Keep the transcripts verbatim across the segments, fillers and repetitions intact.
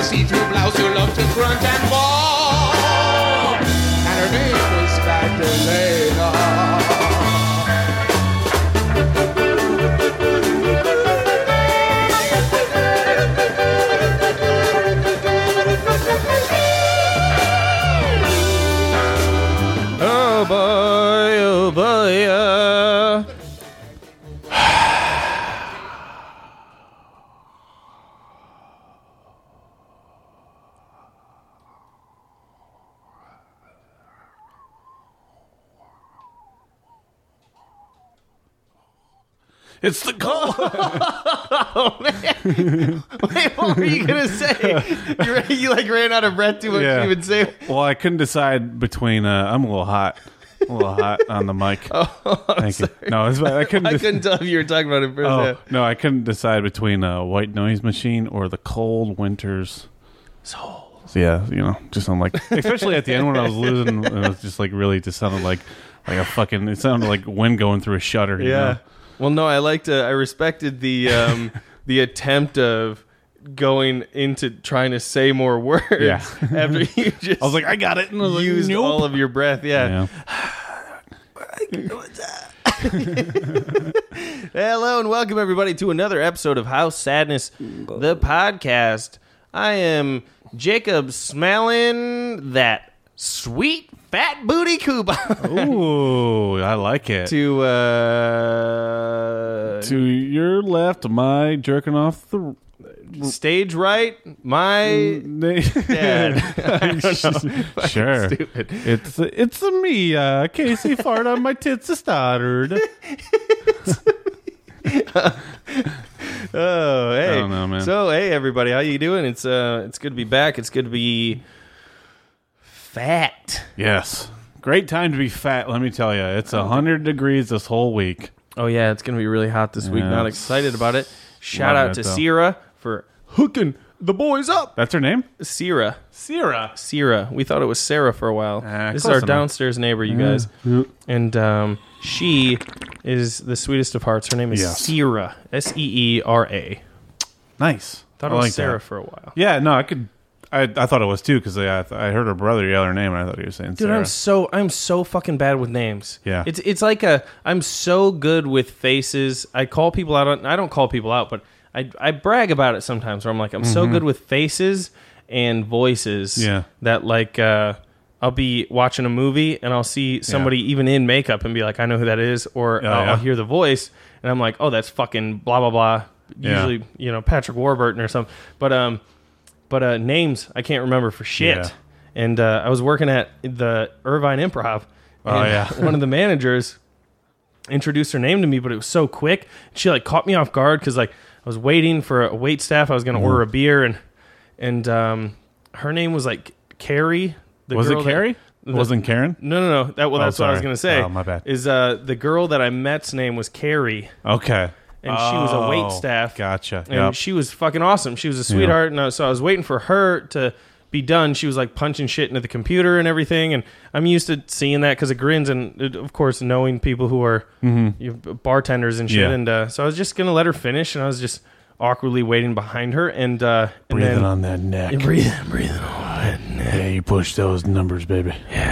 see-through blouse who loved to grunt and bawl. And her name was Magdalena. Oh boy, oh boy, uh. It's the goal. Oh man! Wait, what were you gonna say? You, ran, you like ran out of breath too much Yeah. to even say. Well, I couldn't decide between. Uh, I'm a little hot, a little hot on the mic. Oh, I'm Thank sorry. you. No, it's, I couldn't. I dec- couldn't tell if you were talking about it first. Oh no, I couldn't decide between a white noise machine or the cold winters. Soul. So yeah, you know, just I'm like, especially at the end when I was losing, it was just like really just sounded like like a fucking. It sounded like wind going through a shutter. You Yeah. know? Well, no, I liked. Uh, I respected the um, the attempt of going into trying to say more words. Yeah. After you just I was like, I got it. And I was used like, nope. all of your breath. Yeah. Yeah. Hello and welcome everybody to another episode of House Sadness, the podcast. I am Jacob smelling that sweet fat booty coupon. Ooh, I like it. to uh, To your left, my jerking off the stage right, my dad. I don't know. Sure. Stupid. It's it's a me, uh, Casey fart on my tits a started. Oh, hey. I don't know, man. So, hey, everybody, how you doing? It's uh, it's good to be back. It's good to be fat. Yes. Great time to be fat, let me tell you. It's one hundred degrees this whole week. Oh, yeah, it's going to be really hot this week. Yeah, Not it's- excited about it. Shout Loving out to it, though. Sierra for hooking the boys up. That's her name? Sierra. Sierra. Sierra. We thought it was Sarah for a while. Ah, this is close our enough. downstairs neighbor, you guys. Yeah. And um, she is the sweetest of hearts. Her name is Yes. Sierra. S E E R A. Nice. Thought I it was like Sarah that. for a while. Yeah, no, I could. I, I thought it was too because I, I heard her brother yell her name and I thought he was saying Dude, Sarah. I'm so I'm so fucking bad with names. Yeah. It's it's like a I'm so good with faces. I call people out on I don't call people out, but I I brag about it sometimes where I'm like I'm so good with faces and voices Mm-hmm. Yeah. that like uh I'll be watching a movie and I'll see somebody even in makeup and be like, I know who that is, or Oh, I'll, yeah. I'll hear the voice and I'm like, oh, that's fucking blah blah blah. Yeah. Usually, you know, Patrick Warburton or something. But um but uh names I can't remember for shit. Yeah. And uh, I was working at the Irvine Improv. Oh, and yeah. one of the managers introduced her name to me, but it was so quick. She like caught me off guard because like I was waiting for a wait staff. I was going to order a beer, and and um, her name was like Carrie. The was girl it that- Carrie? the- Wasn't Karen? No, no, no. That well, Oh, that's what I was sorry. going to say. Oh, my bad. Is uh, the girl that I met's name was Carrie, Okay. and she was a wait Oh, staff. Gotcha. And Yep. she was fucking awesome. She was a sweetheart. And I, so I was waiting for her to be done. She was like punching shit into the computer and everything. And I'm used to seeing that because of grins and, uh, of course, knowing people who are you know, bartenders and shit. Yeah. And uh, so I was just going to let her finish. And I was just awkwardly waiting behind her. And, uh, and breathing then, on that neck. and breathing, breathing on that neck. Yeah, you push those numbers, baby.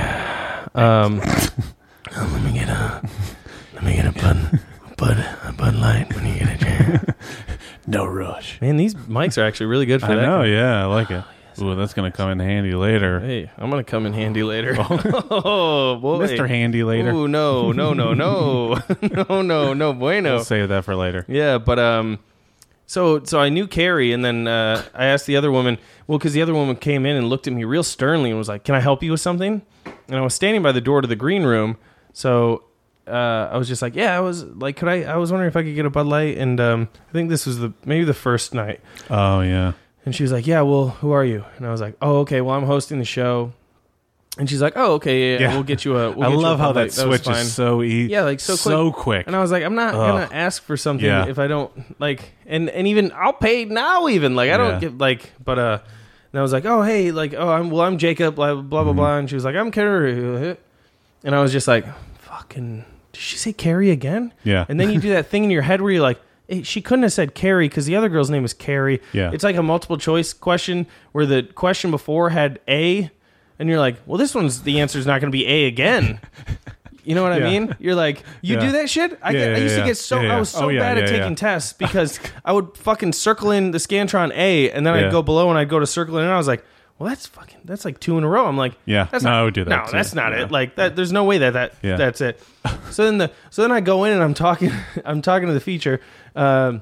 Um, oh, let me get a, let me get a bud, a bud, a Bud Light when you get a chance. No rush. Man, these mics are actually really good for I that. know, yeah, I like it. Ooh, that's going to come in handy later. Hey, I'm gonna come in handy later. Oh boy, Mister Handy later. Ooh, no, no, no, no, no, no, no, bueno. We'll save that for later. Yeah, but um, so so I knew Carrie, and then uh, I asked the other woman. Well, because the other woman came in and looked at me real sternly and was like, "Can I help you with something?" And I was standing by the door to the green room, so uh, I was just like, "Yeah, I was like, could I? I was wondering if I could get a Bud Light." And um, I think this was the maybe the first night. Oh, yeah. And she was like, yeah, well, who are you? And I was like, oh, okay, well, I'm hosting the show. And she's like, oh, okay, yeah, yeah. Yeah. we'll get you a we'll I get you love a how Bud Light. that was switch fine. is so easy. Yeah, like, so quick. So quick. And I was like, I'm not Ugh. going to ask for something Yeah. if I don't, like, and, and even, I'll pay now even. Like, I don't Yeah. get, like, but, uh, and I was like, oh, hey, like, oh, I'm, well, I'm Jacob, blah, blah, blah, Mhm. blah. And she was like, I'm Carrie. And I was just like, fucking, did she say Carrie again? Yeah. And then you do that thing in your head where you're like, it, she couldn't have said Carrie because the other girl's name is Carrie. Yeah. It's like a multiple choice question where the question before had A, and you're like, well, this one's the answer's not going to be A again. You know what Yeah. I mean? You're like, you Yeah. do that shit? I, Yeah, get, I yeah, used yeah. to get so, Yeah, yeah. I was so Oh, yeah, bad at yeah, taking yeah. tests because I would fucking circle in the Scantron A, and then Yeah. I'd go below and I'd go to circle in, and I was like, well, that's fucking, that's like two in a row. I'm like, Yeah. that's No, not, I would do that No, too. that's not Yeah. it. Like that, there's no way that, that Yeah. that's it. So then the, so then I go in and I'm talking, I'm talking to the feature, um,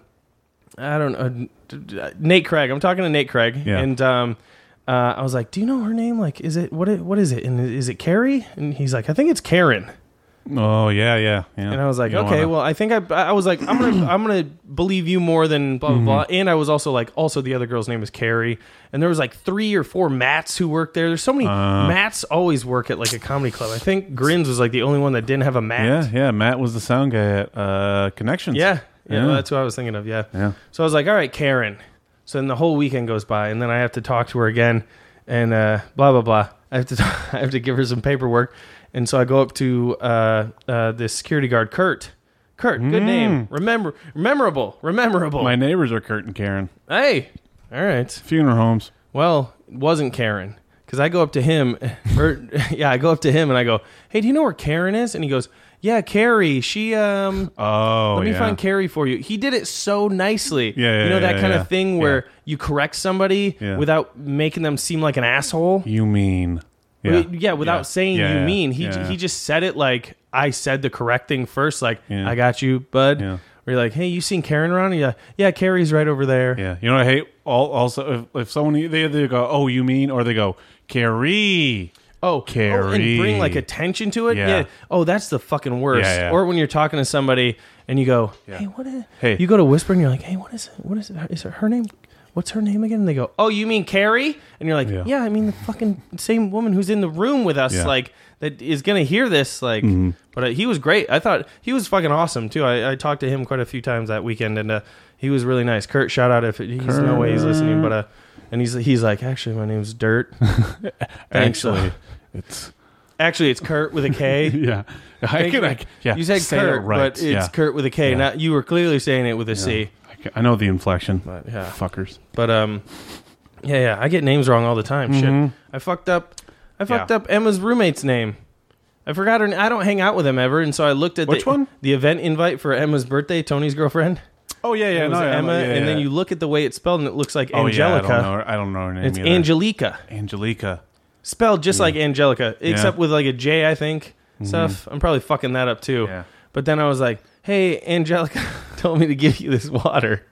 I don't know, Nate Craig. I'm talking to Nate Craig, Yeah. and um, uh, I was like, do you know her name? Like, is it, what, it, what is it? And is it Carrie? And he's like, I think it's Karen. Oh yeah, yeah, yeah. And I was like, You don't okay, wanna- well, I think I, I was like, I'm gonna, I'm gonna believe you more than blah blah Mm-hmm. blah. And I was also like, also the other girl's name is Carrie, and there was like three or four Matts who worked there. There's so many Uh. Matts always work at like a comedy club. I think Grins was like the only one that didn't have a Matt. Yeah, yeah. Matt was the sound guy at uh, Connections. yeah, yeah. Yeah. Well, that's what I was thinking of. Yeah. Yeah. So I was like, all right, Karen. So then the whole weekend goes by, and then I have to talk to her again, and uh, blah blah blah. I have to I have to give her some paperwork. And so I go up to uh, uh, the security guard, Kurt. Kurt, good Mm. name. Remember, memorable, rememberable. My neighbors are Kurt and Karen. Hey, all right. Funeral homes. Well, it wasn't Karen because I go up to him, or yeah, I go up to him and I go, "Hey, do you know where Karen is?" And he goes, "Yeah, Carrie. She um, Oh, let me yeah. find Carrie for you." He did it so nicely. Yeah, yeah, you know that yeah, kind yeah. of thing where Yeah. you correct somebody Yeah. without making them seem like an asshole. You mean? Yeah, yeah without Yeah. saying Yeah, you yeah. mean. He Yeah, yeah. he just said it like I said the correct thing first. Like, Yeah. I got you, bud. Yeah. Where you're like, hey, you seen Karen around? Yeah, yeah, Carrie's right over there. Yeah. You know what I hate? All, also, if, if someone, they either go, oh, you mean? Or they go, Carrie. Oh, Carrie. oh, and bring like attention to it. Yeah. Yeah. Oh, that's the fucking worst. Yeah, yeah. Or when you're talking to somebody and you go, Yeah. hey, what is? Hey. You go to whisper and you're like, hey, what is? What is? Is it her name? What's her name again? And they go, oh, you mean Carrie? And you're like, Yeah. yeah, I mean the fucking same woman who's in the room with us, Yeah. like that is gonna hear this, like. Mm-hmm. But uh, he was great. I thought he was fucking awesome too. I, I talked to him quite a few times that weekend, and uh, he was really nice. Kurt, shout out if he's no way he's listening, but uh, and he's he's like, actually, my name's Dirt. Thanks, uh, Actually, it's Actually, it's Kurt with a K. yeah. I Thank can, you. I, yeah. You said say it Kurt, right. but it's yeah. Kurt with a K. Yeah. Not you were clearly saying it with a C. I, can- I know the inflection. But yeah, Fuckers. but um, yeah, yeah. I get names wrong all the time. Mhm. Shit, I fucked up. I fucked Yeah. up Emma's roommate's name. I forgot her. I don't hang out with him ever, and so I looked at Which the, one? the event invite for Emma's birthday. Tony's girlfriend. Oh yeah, yeah. It was no, yeah, Emma, yeah, yeah, and then yeah. you look at the way it's spelled, and it looks like Oh, Angelica. Yeah, I don't know. I don't know her name. It's either. Angelica, Angelica. spelled just like Angelica, except Yeah. with like a J, I think. Stuff. I'm probably fucking that up too. Yeah. But then I was like, "Hey, Angelica told me to give you this water,"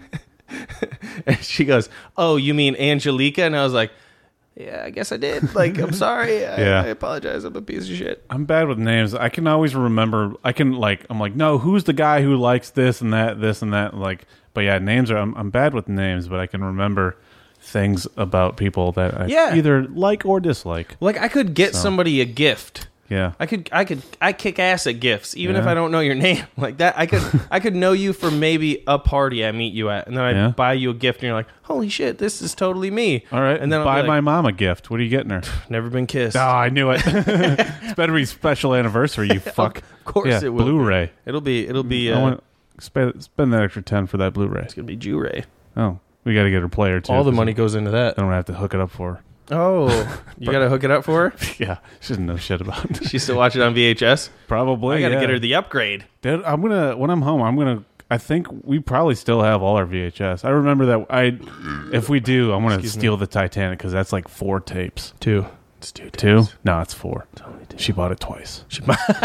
and she goes, "Oh, you mean Angelica?" And I was like, "Yeah, I guess I did. Like, I'm sorry. I, Yeah. I apologize. I'm a piece of shit." I'm bad with names. I can always remember. I can like. I'm like, no, who's the guy who likes this and that, this and that? Like, but yeah, names are. I'm, I'm bad with names, but I can remember things about people that I Yeah. either like or dislike. Like, I could get So. somebody a gift. Yeah. I could, I could, I kick ass at gifts, even if Yeah. I don't know your name. Like that, I could, I could know you from maybe a party I meet you at, and then I Yeah. buy you a gift, and you're like, "Holy shit, this is totally me." All right. and then I'll buy be my like, mom a gift. What are you getting her? "Never been kissed." Oh, I knew it. It's better be special anniversary. You fuck. Of course Yeah, it will. Blu-ray. It'll be, it'll be. I Uh, want spend spend that extra ten for that Blu-ray. it's gonna be Jew-Ray. Oh, we got to get her player too. All the 'cause money goes into that. I don't have to hook it up for her. Oh, you gotta hook it up for her. Yeah, she doesn't know shit about it. She still watch it on V H S. Probably. I gotta yeah. get her the upgrade. Dude, I'm gonna when I'm home. I'm gonna. I think we probably still have all our V H S. I remember that. I, if we do, I'm gonna Excuse me. steal the Titanic because that's like four tapes. Two. It's two. Two? No, it's four. It's only two. She bought it twice She-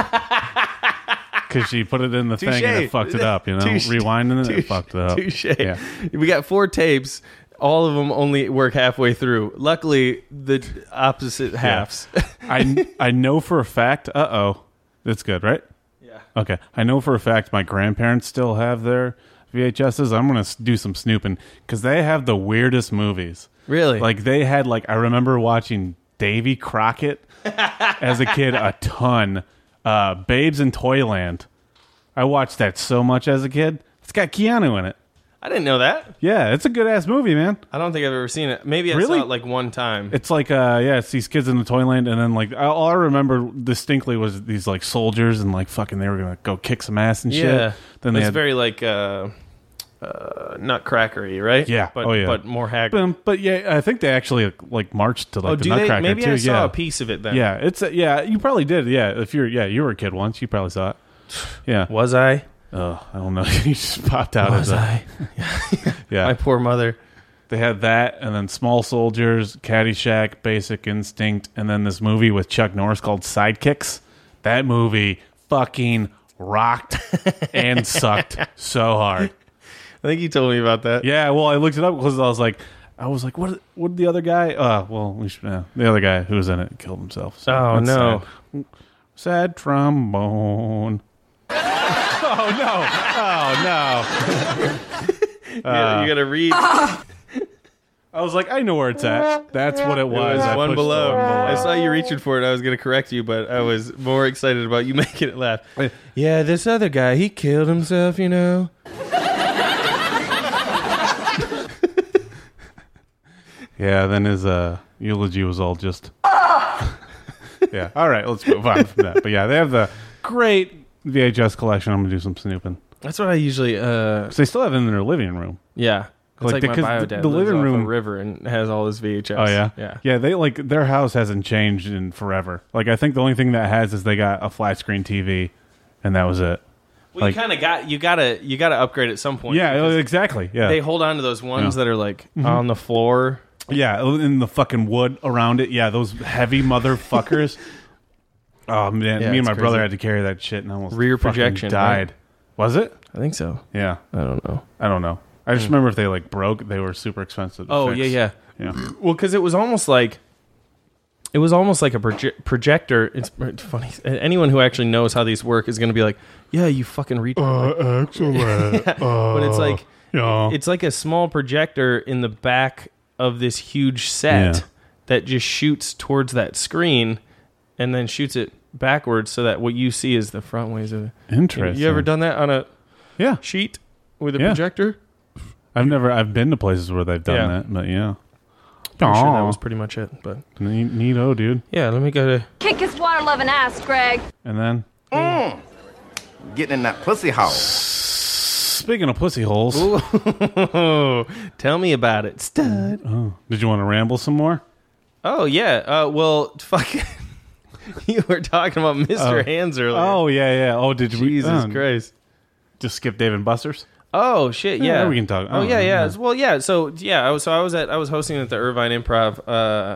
because she put it in the thing and Touche. it fucked it up. You know, Touche. rewinding it, it Touche. fucked it up. Touche. Yeah. We got four tapes. All of them only work halfway through. Luckily, the opposite halves. I I know for a fact. Uh oh, that's good, right? Yeah. Okay, I know for a fact my grandparents still have their V H Ses. I'm gonna s- do some snooping because they have the weirdest movies. Really? Like they had like I remember watching Davy Crockett as a kid a ton. Uh, Babes in Toyland. I watched that so much as a kid. It's got Keanu in it. I didn't know that. Yeah, it's a good ass movie, man. I don't think I've ever seen it. Maybe I Really? saw it like one time. It's like uh yeah, it's these kids in the Toyland, and then like all I remember distinctly was these like soldiers and like fucking they were gonna go kick some ass and shit. yeah. Then they it's had very like uh, uh, nutcrackery, right? Yeah. but Oh, yeah. but more haggard. But, um, but yeah, I think they actually like marched to like oh, the do they? Nutcracker Maybe too. I saw yeah. a piece of it then. Yeah, it's a, yeah. You probably did. Yeah, if you're yeah, you were a kid once. You probably saw it. Yeah. Was I? Oh, I don't know. You just popped out Was as a I? yeah. My poor mother. They had that, and then Small Soldiers, Caddyshack, Basic Instinct, and then this movie with Chuck Norris called Sidekicks. That movie fucking rocked and sucked so hard. I think you told me about that. Yeah, well, I looked it up because I was like, I was like, what? What did the other guy? Uh, well, we should, uh, the other guy who was in it killed himself. So Oh, that's no. sad. Sad trombone. oh no! Oh no! You gotta- you got to read. I was like, I know where it's at. That's what it It was. was I one pushed the below. one below. I saw you reaching for it. I was going to correct you, but I was more excited about you making it laugh. Yeah, this other guy, he killed himself, you know. Yeah, then his uh, eulogy was all just. yeah. All right, let's move on from that. But yeah, they have the great V H S collection. I'm gonna do some snooping. That's what I usually. Uh, So they still have it in their living room. yeah, it's Like, like, because my bio the- dad the lives living off room- a river and has all his V H S. Oh yeah, yeah. yeah. They like their house hasn't changed in forever. Like I think the only thing that has is they got a flat screen T V, and that was it. Well, Like- you kind of got you gotta you gotta upgrade at some point. Yeah, because exactly. Yeah, they hold on to those ones Yeah. that are like on the floor. yeah, in the fucking wood around it. Yeah, those heavy motherfuckers. oh man, Yeah, me and it's my brother crazy. had to carry that shit and almost Rear fucking projection, died. right? Was it? I think so. Yeah, I don't know. I don't know. I just remember if they like broke, they were super expensive. To Oh fix. yeah, yeah. yeah. Well, because it was almost like it was almost like a proje- projector. It's, it's funny. Anyone who actually knows how these work is going to be like, "Yeah, you fucking retard." Uh, excellent. But it's like yeah. it's like a small projector in the back of this huge set Yeah. that just shoots towards that screen and then shoots it backwards so that what you see is the front ways of it. Interesting. You ever done that on a Yeah, sheet with a Yeah. projector? I've never. I've been to places where they've done Yeah. that, but yeah. I'm sure that Aw. was pretty much it. But Neat, neato, dude. yeah, let me go to. Kick his water loving ass, Greg. And then, Getting in that pussy hole. speaking of pussy holes, Oh, tell me about it, stud. oh, did you want to ramble some more? Oh yeah. Uh, well, fuck. You were talking about Mister Oh. Hands earlier. Oh yeah, yeah. Oh, did we? Jesus uh, Christ. Just skip Dave and Buster's. Oh shit! Yeah, Yeah, we can talk- Oh oh, yeah, yeah. yeah. Well, yeah. So yeah, I was so I was at I was hosting at the Irvine Improv uh,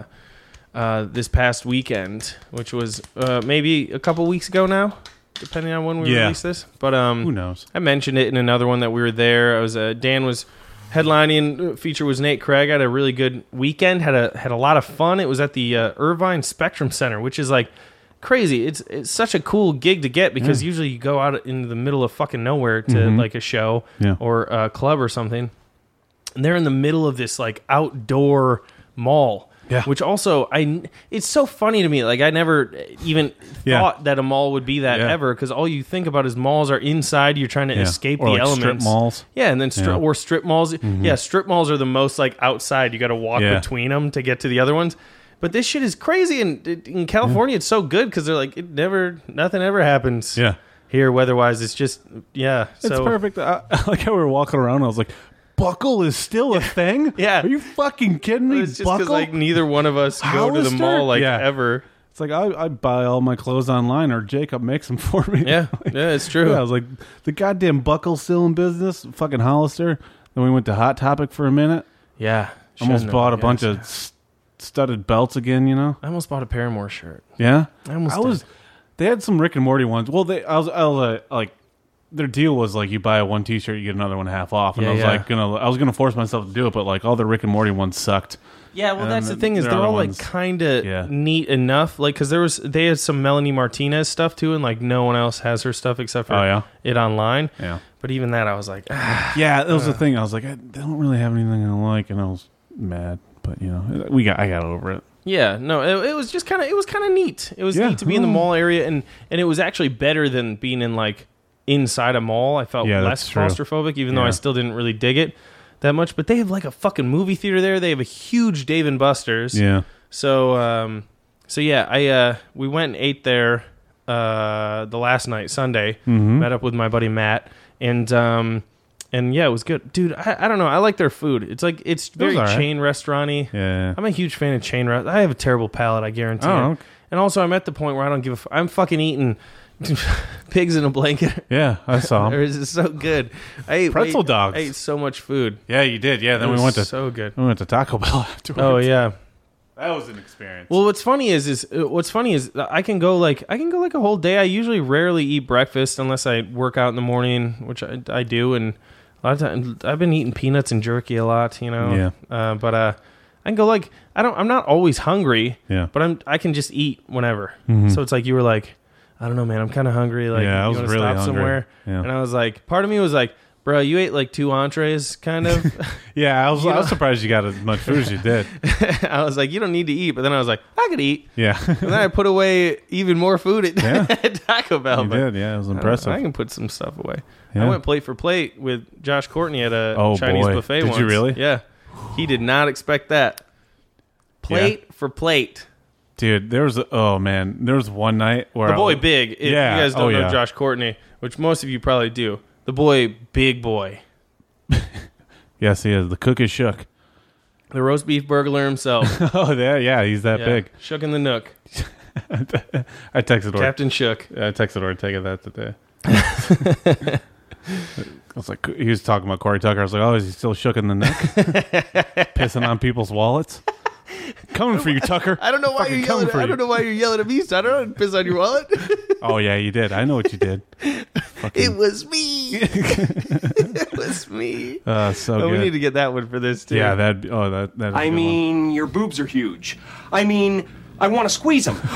uh, this past weekend, which was uh, maybe a couple weeks ago now, depending on when we Yeah. release this. But um, Who knows? I mentioned it in another one that we were there. I was uh, Dan was headlining. Feature was Nate Craig. I had a really good weekend. Had a had a lot of fun. It was at the uh, Irvine Spectrum Center, which is like crazy. It's it's such a cool gig to get because Yeah. usually you go out into the middle of fucking nowhere to Mhm. like a show Yeah. or a club or something, and they're in the middle of this like outdoor mall. Yeah. Which also I it's so funny to me. Like I never even Yeah. thought that a mall would be that Yeah. ever because all you think about is malls are inside. You're trying to Yeah. escape Or the like elements. strip malls. Yeah, and then stri- Yeah. Mm-hmm. or strip malls. Yeah, strip malls are the most like outside. You got to walk Yeah. between them to get to the other ones. But this shit is crazy, and it, in California, it's so good because they're like it never, nothing ever happens. Yeah. Here, weather-wise, it's just yeah. It's so perfect. I, I like how we were walking around. I was like, "Buckle is still a thing." Yeah. Are you fucking kidding me? it's just because Buckle. like neither one of us go to the Hollister? mall like Yeah. ever. It's like I, I buy all my clothes online, or Jacob makes them for me. Yeah, yeah, it's true. Yeah, I was like, the goddamn Buckle's still in business. Fucking Hollister. Then we went to Hot Topic for a minute. Yeah, Almost shouldn't bought a have, bunch yes. of s- studded belts again. You know. I almost bought a Paramore shirt. Yeah. I almost I was. did. They had some Rick and Morty ones. Well, they. I was. I was uh, like. Their deal was like you buy one T-shirt, you get another one half off, and Yeah, I was yeah. like gonna. I was gonna force myself to do it, but like all the Rick and Morty ones sucked. Yeah, well, And that's then the thing is there they're are all ones- like kind of Yeah. neat enough, like because there was they had some Melanie Martinez stuff too, and like no one else has her stuff except for Oh, yeah? it online. Yeah. But even that, I was like, ah. Yeah, that was the thing. I was like, I, they don't really have anything I like, and I was mad. But you know, we got. I got over it. yeah, no, it, it was just kind of it was kind of neat. It was Yeah. neat to be in the Oh. mall area, and and it was actually better than being in like inside a mall. I felt Yeah, less that's true. claustrophobic, even though Yeah. I still didn't really dig it that much. But they have like a fucking movie theater there. They have a huge Dave and Buster's. Yeah. So, um, so yeah, I uh, we went and ate there uh, the last night, Sunday. Mhm. Met up with my buddy Matt, and um, And yeah, it was good, dude. I, I don't know. I like their food. It's like it's very all right. chain restaurant-y. Yeah. I'm a huge fan of chain restaurants. I have a terrible palate, I guarantee. Oh, it. okay. And also, I'm at the point where I don't give a. F- I'm fucking eating pigs in a blanket. Yeah, I saw Or him. is it so good? I ate Pretzel way- dogs. I ate so much food. Yeah, you did. Yeah, then It we was went to so good. we went to Taco Bell afterwards. Oh yeah. That was an experience. Well, what's funny is is uh, what's funny is that I can go like I can go like a whole day. I usually rarely eat breakfast unless I work out in the morning, which I, I do, and a lot of times I've been eating peanuts and jerky a lot, you know. Yeah. Uh, but uh, I can go like I don't. I'm not always hungry. Yeah. But I'm. I can just eat whenever. Mhm. So it's like you were like, I don't know, man. I'm kind of hungry. Like, Yeah, I you was wanna really stop hungry. somewhere. Yeah. And I was like, part of me was like, bro, you ate like two entrees, kind of. Yeah, I was You I was know- surprised you got as much food as you did. I was like, you don't need to eat. But then I was like, I could eat. Yeah. And then I put away even more food at, Yeah. at Taco Bell. You but did, yeah, it was I don't- impressive. I, can put some stuff away. Yeah. I went plate for plate with Josh Courtney at a Oh, Chinese boy. buffet Did once. you really? Yeah. He did not expect that. Plate for plate. Dude, there was a, oh man, there was one night where The I boy was- Big. If Yeah. you guys don't Oh, know yeah. Josh Courtney, which most of you probably do. The boy Big Boy. Yes, he is. The cook is shook. The roast beef burglar himself. Oh, yeah, yeah, he's that Yeah. big. Shook in the nook. I texted her. Captain Shook. I texted her taking that today. I was like, he was talking about Corey Tucker. I was like, oh, is he still shook in the neck? Pissing on people's wallets? Coming for you, Tucker. I don't know why Fucking you're coming yelling. for I you. don't know why you're yelling at me, son. I don't piss on your wallet. Oh, yeah, you did. I know what you did. Fucking, It was me. It was me. uh, so Oh, good. we need to get that one for this too. yeah, that. Oh, that. that is a I good mean, your boobs are huge. I mean, I want to squeeze them.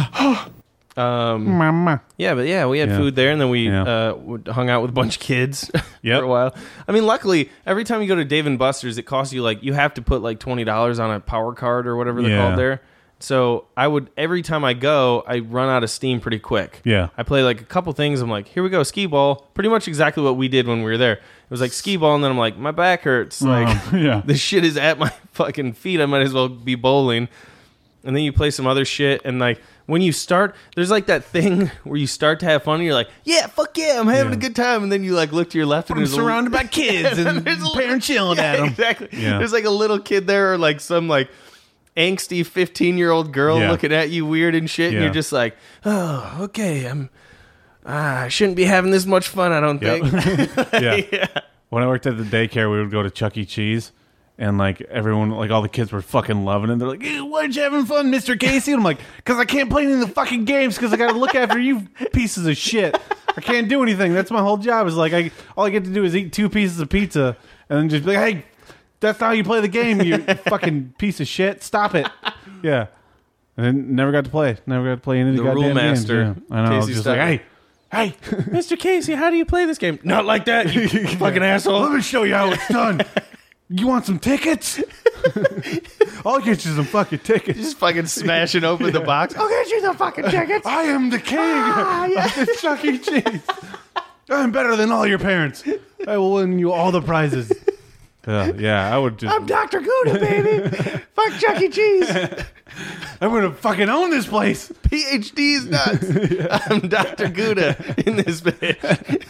Um, one. Mama. yeah, but yeah, we had Yeah. food there, and then we Yeah. uh, w- hung out with a bunch of kids Yep. for a while. I mean, luckily, every time you go to Dave and Buster's, it costs you like you have to put like twenty dollars on a power card or whatever they're Yeah. called there. So I would every time I go, I run out of steam pretty quick. Yeah. I play like a couple things. I'm like, here we go, skee ball. Pretty much exactly what we did when we were there. It was like skee ball, and then I'm like, my back hurts. Like, Um, yeah. this shit is at my fucking feet. I might as well be bowling. And then you play some other shit, and like when you start, there's like that thing where you start to have fun, and you're like, yeah, fuck yeah, I'm having Yeah. a good time. And then you like look to your left, and I'm there's surrounded by kids a, and there's a little- parents yelling yeah, at 'em. Exactly. Yeah. There's like a little kid there, or like some like angsty fifteen year old girl Yeah. looking at you weird and shit, and Yeah. you're just like, oh, okay, I'm. Ah, I shouldn't be having this much fun. I don't Yep. think. yeah. yeah. When I worked at the daycare, we would go to Chuck E. Cheese, and like everyone, like all the kids were fucking loving it. They're like, "Ew, why aren't you having fun, Mister Casey?" And I'm like, "Cause I can't play any of the fucking games because I got to look after you pieces of shit. I can't do anything. That's my whole job. Is like I all I get to do is eat two pieces of pizza and then just be like, hey, that's not how you play the game. You fucking piece of shit. Stop it. Yeah." And then never got to play. Never got to play any of the, The rule goddamn games. master, Yeah. I know. I was Casey just like, Stutler. hey. Hey, Mister Casey, how do you play this game? Not like that, you fucking asshole. let me show you how it's done. You want some tickets? I'll get you some fucking tickets. Just fucking smashing open the box. I'll get you the fucking tickets. I am the king of the Chuck E. Cheese. I'm better than all your parents. I will win you all the prizes. Uh, yeah, I would just. I'm Doctor Gouda, baby. Fuck Chuck E. Cheese. I'm gonna fucking own this place. P H D's nuts. I'm Doctor Gouda in this bitch.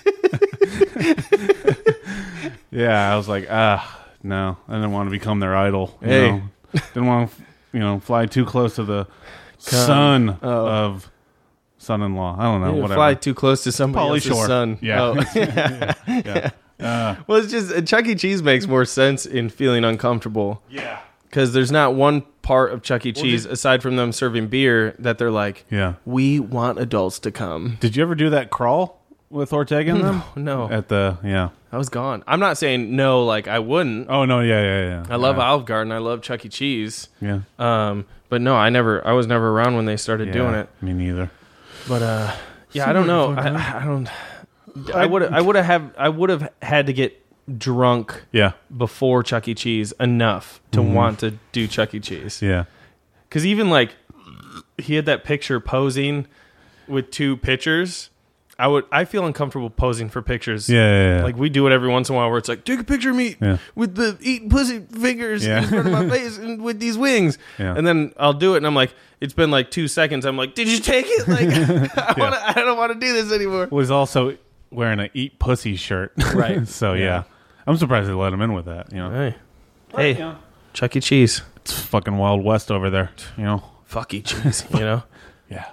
Yeah, I was like, ah, no, I didn't want to become their idol. You Hey. know? Didn't want to, you know, fly too close to the son Oh. of son-in-law. I don't know, You whatever. fly too close to somebody Pauly else's Shore. son. Yeah. Oh. yeah. Uh, Well, it's just uh, Chuck E. Cheese makes more sense in feeling uncomfortable yeah. because there's not one part of Chuck E. Cheese aside from them serving beer that they're like, Yeah. we want adults to come. Did you ever do that crawl with Ortega and them? No, At the, yeah. I was gone. I'm not saying no, like I wouldn't. Oh, no, yeah, yeah, yeah. I love yeah. Olive Garden. I love Chuck E. Cheese. Yeah. Um, but no, I never. I was never around when they started Yeah, doing it. Me neither. But uh, yeah, I don't know. I, I don't. I would. I would have. I would have had to get drunk Yeah. before Chuck E. Cheese enough to want to do Chuck E. Cheese. Yeah. Because even like he had that picture posing with two pictures. I would. I feel uncomfortable posing for pictures. Yeah, yeah, yeah. Like we do it every once in a while, where it's like, take a picture of me Yeah. with the eating pussy fingers Yeah. in front of my face and with these wings, Yeah. and then I'll do it, and I'm like, it's been like two seconds. I'm like, did you take it? Like, I, wanna, I don't want to do this anymore. was also wearing a eat pussy shirt. Right. So, yeah. I'm surprised they let him in with that. You know, Hey, hey, you know, Chuck E. Cheese, it's fucking Wild West over there. You know, fuck E. Cheese, you know, yeah.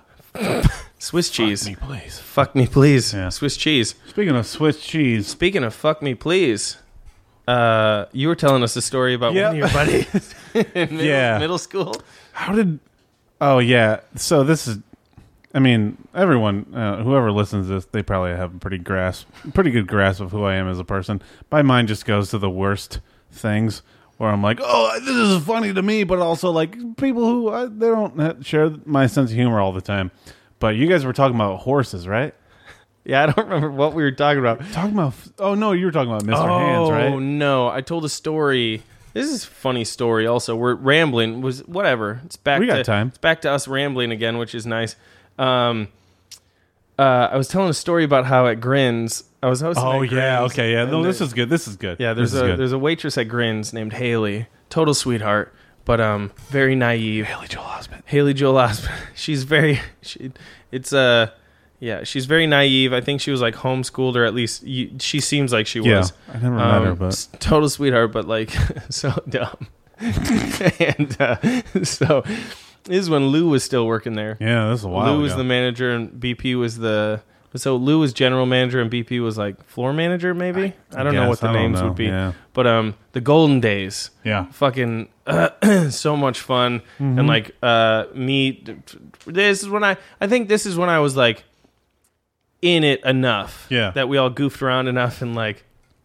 Swiss cheese. Fuck me, please. Fuck me, please. Yeah. Swiss cheese. Speaking of Swiss cheese, Speaking of fuck me, please. Uh, you were telling us a story about Yep. one of your buddies in middle, Yeah. middle school. how did? Oh yeah. So this is. I mean, everyone, uh, whoever listens to this, they probably have a pretty grasp, pretty good grasp of who I am as a person. My mind just goes to the worst things, where I'm like, oh, this is funny to me, but also like people who uh, they don't ha- share my sense of humor all the time. But you guys were talking about horses, right? Yeah, I don't remember what we were talking about. Talking about? Oh no, you were talking about Mister Oh Hands, right? no, I told a story. This is a funny story. Also, we're rambling. Was whatever. It's back. We got to, time. It's back to us rambling again, which is nice. Um, uh, I was telling a story about how at Grins, I was hosting. Oh at yeah, Grins, okay, yeah. and No, there- this is good. This is good. Yeah, there's this a is good. there's a waitress at Grins named Haley, total sweetheart, but um very naive. Haley Joel Osment. Haley Joel Osment. She's very she, it's uh yeah, she's very naive. I think she was like homeschooled, or at least you, she seems like she Yeah, was. I never met Um, her, but s- total sweetheart, but like so dumb. and uh, so this is when Lou was still working there. yeah, this is a while Lou was ago. the manager, and B P was the. So Lou was general manager, and B P was like floor manager, maybe. I, don't know guess. what the I don't names know. would be, Yeah. but um, the golden days, Yeah. fucking uh, so much fun, Mm-hmm. and like uh, me. This is when I. I think this is when I was like in it enough. Yeah. That we all goofed around enough, and like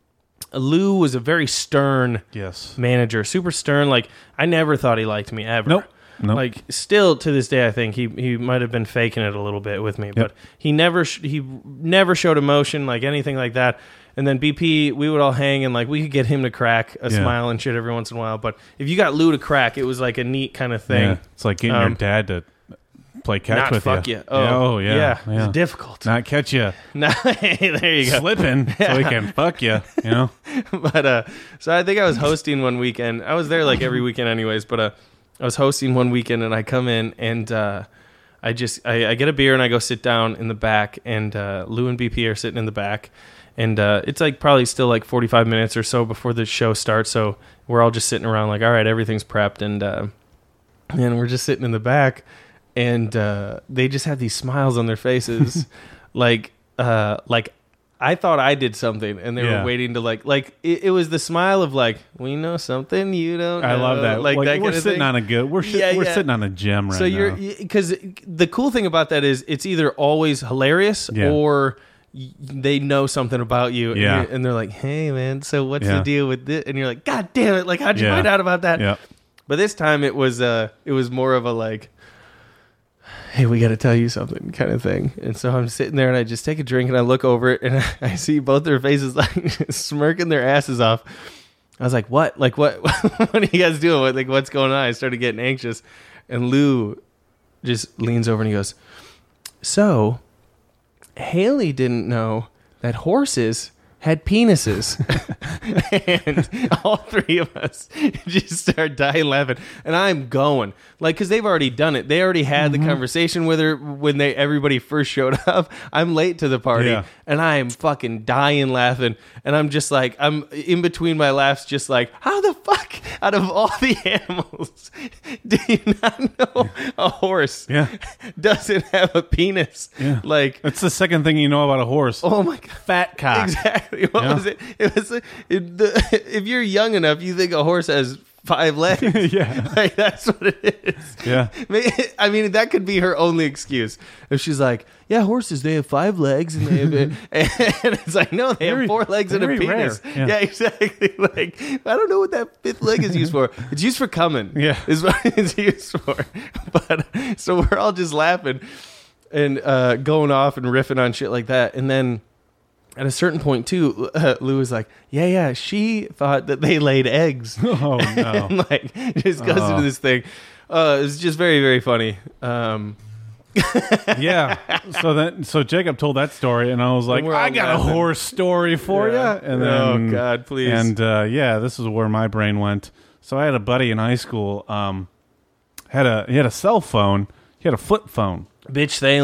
Lou was a very stern Yes. manager, super stern. Like I never thought he liked me ever. Nope. Nope. Like still to this day, I think he he might have been faking it a little bit with me, but he never sh- he never showed emotion, like anything like that. And then B P, we would all hang and like we could get him to crack a Yeah. smile and shit every once in a while. But if you got Lou to crack, it was like a neat kind of thing. Yeah. It's like getting Um, your dad to play catch Not with fuck you. you. Oh, Yeah, oh yeah. yeah. yeah. It's difficult. Not catch you No, there you go. slipping so he can fuck you. You know. But uh, so I think I was hosting one weekend. I was there like every weekend, anyways. But uh, I was hosting one weekend, and I come in and uh, I just I, I get a beer and I go sit down in the back, and uh, Lou and B P are sitting in the back, and uh, it's like probably still like forty-five minutes or so before the show starts. So we're all just sitting around, like, all right, everything's prepped, and uh, and we're just sitting in the back, and uh, they just have these smiles on their faces, like uh, like. I thought I did something, and they Yeah. were waiting to like, like it, it was the smile of like, we know something you don't. Know. I love that. Like, that we're kind of sitting thing. on a good. We're shit, Yeah, we're yeah. sitting on a gem right So now. you're because the cool thing about that is it's either always hilarious Yeah. or y- they know something about you. and Yeah. you're- and they're like, hey man, so what's Yeah. the deal with this? And you're like, God damn it! Like, how'd you Yeah. find out about that? Yeah. But this time it was uh it was more of a like, hey, we got to tell you something kind of thing. And so I'm sitting there and I just take a drink and I look over it and I see both their faces like smirking their asses off. I was like, what? Like, what? What are you guys doing? What, like, what's going on? I started getting anxious. And Lou just leans over and he goes, so Haley didn't know that horses had penises. And all three of us just start dying laughing. And I'm going. Like, because they've already done it. They already had Mm-hmm. the conversation with her when they everybody first showed up. I'm late to the party. Yeah. And I'm fucking dying laughing. And I'm just like, I'm in between my laughs, just like, how the fuck, out of all the animals, do you not know a horse Yeah. doesn't have a penis? Yeah. Like, That's the second thing you know about a horse. oh my God. Fat cock. Exactly. What Yeah. was it? It was it, the, if you're young enough, you think a horse has five legs. Yeah. Like, that's what it is. Yeah. I mean, that could be her only excuse. If she's like, yeah, horses, they have five legs. And, they have a, and it's like, no, they Very- have four legs and a very penis. rare. Yeah. Yeah. exactly. Like, I don't know what that fifth leg is used for. It's used for coming. Yeah. Is what it's used for. But so we're all just laughing and uh, going off and riffing on shit like that. And then at a certain point, too, uh, Lou was like, yeah, yeah, she thought that they laid eggs. Oh no. And like, just goes Oh. into this thing. Uh, it's just very, very funny. Um, Yeah. So then, so Jacob told that story, and I was like, And we're all I got laughing. a horse story for Yeah. you. And Oh, then, God, please. And uh, yeah, this is where my brain went. So I had a buddy in high school. Um, had a he had a cell phone. He had a flip phone. Bitch Thalen.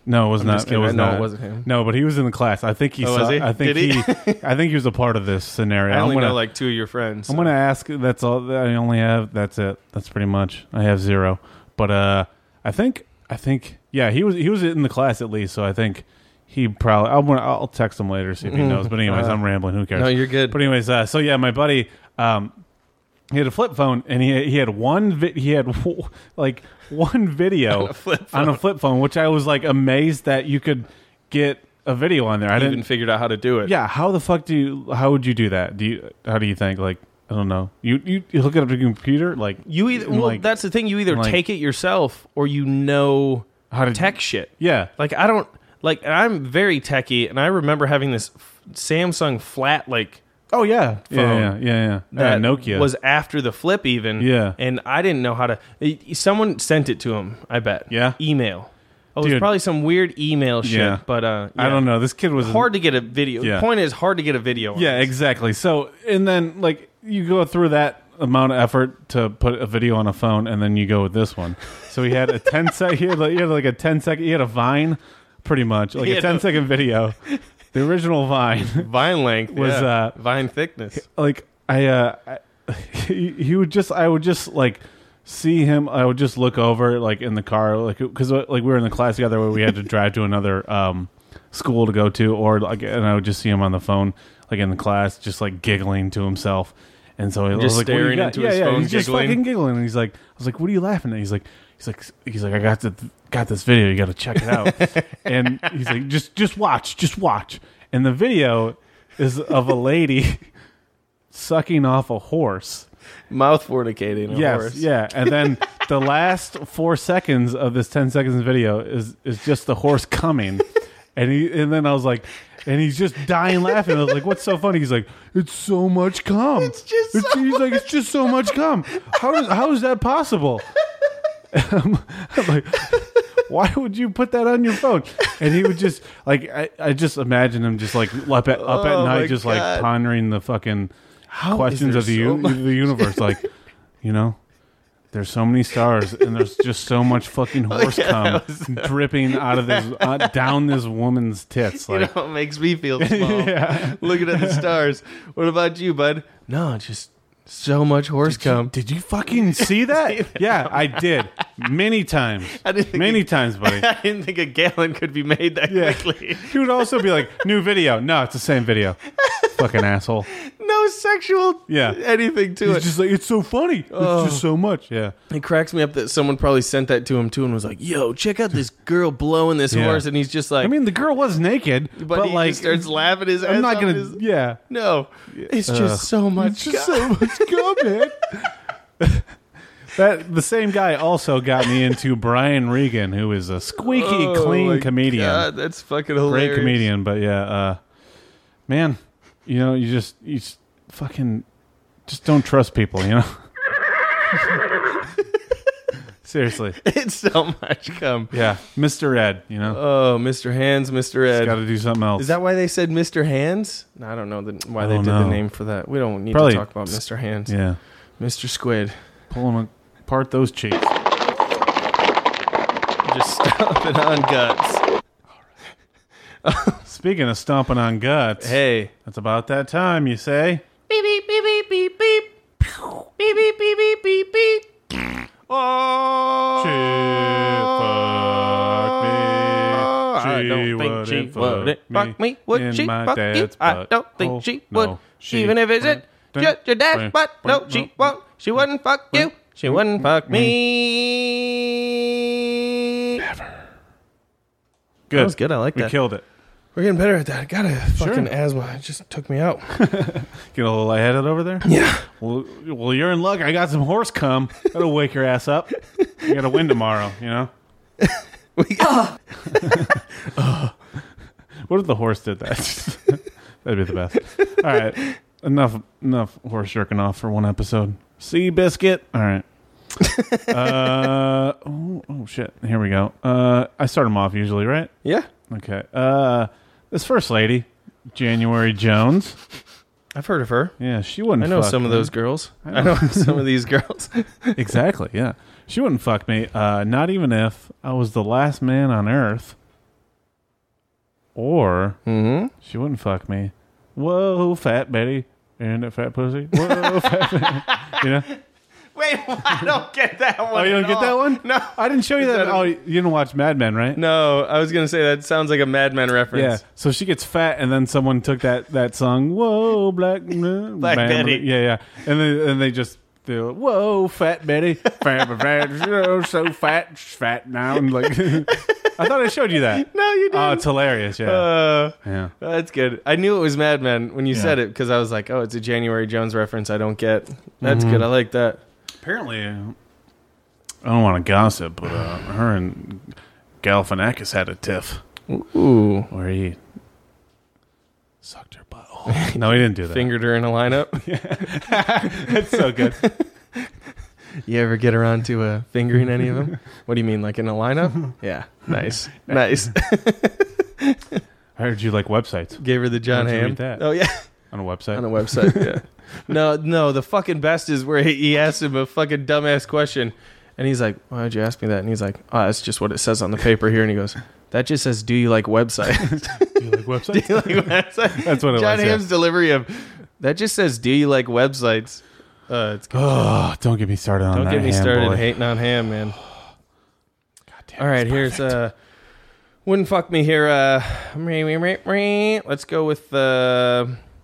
No, it was I'm not. just kidding. It was I know not. it wasn't him. No, but he was in the class. I think he Oh, saw. was he? I think Did he? I think he was a part of this scenario. I only I'm gonna, know like two of your friends. I'm so. gonna ask. That's all. I only have. That's it. That's pretty much. I have zero. But uh, I think. I think. Yeah, he was. He was in the class at least. So I think he probably. I'll, I'll text him later see if he knows. But anyways, Uh, I'm rambling. Who cares? No, you're good. But anyways, uh, so yeah, my buddy. Um, he had a flip phone, and he he had one. Vi- he had like one video On a flip on a flip phone, which I was like amazed that you could get a video on there. I I didn't even figured out how to do it. Yeah, how the fuck do you? How would you do that? Do you? How do you think? Like, I don't know. You you, you hook it up to your computer, like You either. and, Well, like, that's the thing. You either like- take it yourself or you know how to tech shit. Yeah, Like I don't like. I'm very techie, and I remember having this f- Samsung flat like oh yeah, yeah, phone yeah, yeah, yeah. that yeah Nokia was after the flip even. Yeah. and I didn't know how to. it- Someone sent it to him. I bet. Yeah? email. Oh, it was Dude. probably some weird email shit. Yeah. But uh, I yeah. don't know. This kid was Hard to get a video. Yeah. The point is hard to get a video. on Yeah, this. exactly. So and then like you go through that amount of effort to put a video on a phone, and then you go with this one. So he had a ten sec. He had like, he had like a ten second. He had a Vine, pretty much like He a had ten a- second video. The original Vine. Vine length Was, yeah. uh, Vine thickness. like I, uh, I he, he would just I would just like see him. I would just look over like in the car, like because like we were in the class together where we had to drive to another um, school to go to, or like, and I would just see him on the phone, like in the class, just like giggling to himself. And so I was Just like, what do you staring got? into yeah, his yeah, phone, he's just giggling. fucking giggling. And he's like, I was like, what are you laughing at? He's like, he's like, he's like, I got the got this video. You got to check it out. And he's like, just just watch, just watch. And the video is of a lady sucking off a horse. Mouth fornicating. A Yes, horse. yeah. And then the last four seconds of this ten seconds video is is just the horse coming. And he and then I was like, and he's just dying laughing. I was like, what's so funny? He's like, it's so much cum. It's just It's- he's like, it's just so much cum. How is how is that possible? I'm, I'm like, why would you put that on your phone? And he would just like, I, I just imagine him just like up at, up at Oh, my night, just like God. pondering the fucking questions there of the so u- much- the universe. Like, you know, there's so many stars, and there's just so much fucking horse Oh, yeah, cum dripping out of this uh, down this woman's tits. You Like, know, it makes me feel small. yeah. Looking at the stars. What about you, bud? No, just so much horse cum. Did you fucking see that? Yeah, I did many times. I didn't think Many it- times, buddy. I didn't think a gallon could be made that Yeah. quickly. He would also be like, new video. No, it's the same video. Fucking asshole. No sexual Yeah. anything to He's it. just like, it's so funny. Oh. It's just so much. Yeah. It cracks me up that someone probably sent that to him too and was like, "Yo, check out this girl blowing this Yeah. horse," and he's just like, I mean, the girl was naked, but, but, he like, just starts laughing his ass I'm not off gonna. his- Yeah. No, it's Ugh. just so much. It's just cum. so much cum, man. That the same guy also got me into Brian Regan, who is a squeaky Oh, clean my comedian. God, that's fucking hilarious. Great comedian, but yeah, uh, man, you know, you just you just fucking just don't trust people, you know. Seriously, It's so much cum. yeah, Mister Ed, you know, Oh, Mister Hands, Mister Ed. got to do something else. Is that why they said Mister Hands? No, I don't know the, why I they don't did know. the name for that. We don't need Probably- to talk about Mister Hands. yeah, Mister Squid. pulling apart those cheeks. Just stomping on guts. Speaking of stomping on guts, Hey. it's about that time, you say? Beep, beep, beep, beep, beep, beep. Beep, beep, beep, beep, beep, beep. Oh. I don't think she would fuck me. Would she fuck you? I don't think she would. Even if it's it, just your dad, but no, she won't. She wouldn't fuck you. She wouldn't fuck me. Good. That was good. I like We that. killed it. We're getting better at that. I got a fucking asthma. It just took me out. Get a little lightheaded over there? Yeah. Well, well, you're in luck. I got some horse cum. That'll wake your ass up. You got to win tomorrow, you know? We got, What if the horse did that? That'd be the best. All right. Enough enough horse jerking off for one episode. Sea biscuit. All right. uh, oh, oh, shit. Here we go. Uh, I start them off usually, right? yeah. Okay. Uh, this first lady, January Jones. I've heard of her. Yeah, she wouldn't I know fuck some of me. those girls. I know some of these girls. Exactly, yeah. She wouldn't fuck me, uh, not even if I was the last man on Earth. Or Mm-hmm. she wouldn't fuck me. Whoa, fat Betty. And that fat pussy. Whoa, fat Betty. You know? Wait, I don't get that one. Oh, you don't at get all. that one? No. I didn't show you Is that. that a- Oh, you didn't watch Mad Men, right? No, I was going to say that sounds like a Mad Men reference. Yeah. So she gets fat, and then someone took that, that song, Whoa, Black, Black Bam, Betty. Yeah, yeah. And then and they just, they're like, Whoa, fat Betty. Fat, fat, oh, so fat, fat now. And like, I thought I showed you that. No, you didn't. Oh, it's hilarious. Yeah. Uh, yeah. That's good. I knew it was Mad Men when you Yeah. said it because I was like, oh, it's a January Jones reference I don't get. That's Mm-hmm. good. I like that. Apparently, uh, I don't want to gossip, but uh, her and Galifianakis had a tiff Ooh. where he sucked her butthole. No, he didn't do that. Fingered her in a lineup. It's so good. You ever get around to uh, fingering any of them? What do you mean, like in a lineup? Yeah. Nice. Nice. I heard you like websites Gave her the John Where'd you Hamm. read that? Oh, yeah. on a website. On a website, yeah. No, no, the fucking best is where he, he asked him a fucking dumbass question, and he's like, why'd you ask me that? And he's like, oh, that's just what it says on the paper here. And he goes, that just says, do you like websites? Do you like websites? do you like websites? That's what it John was, yeah. Hamm's delivery of, that just says, do you like websites? Uh, it's good. Oh, don't get me started on Don't that. get me Ham started boy. hating on Ham, man. Damn, All right, it's here's perfect. uh, wouldn't fuck me here. Uh, let's go with uh,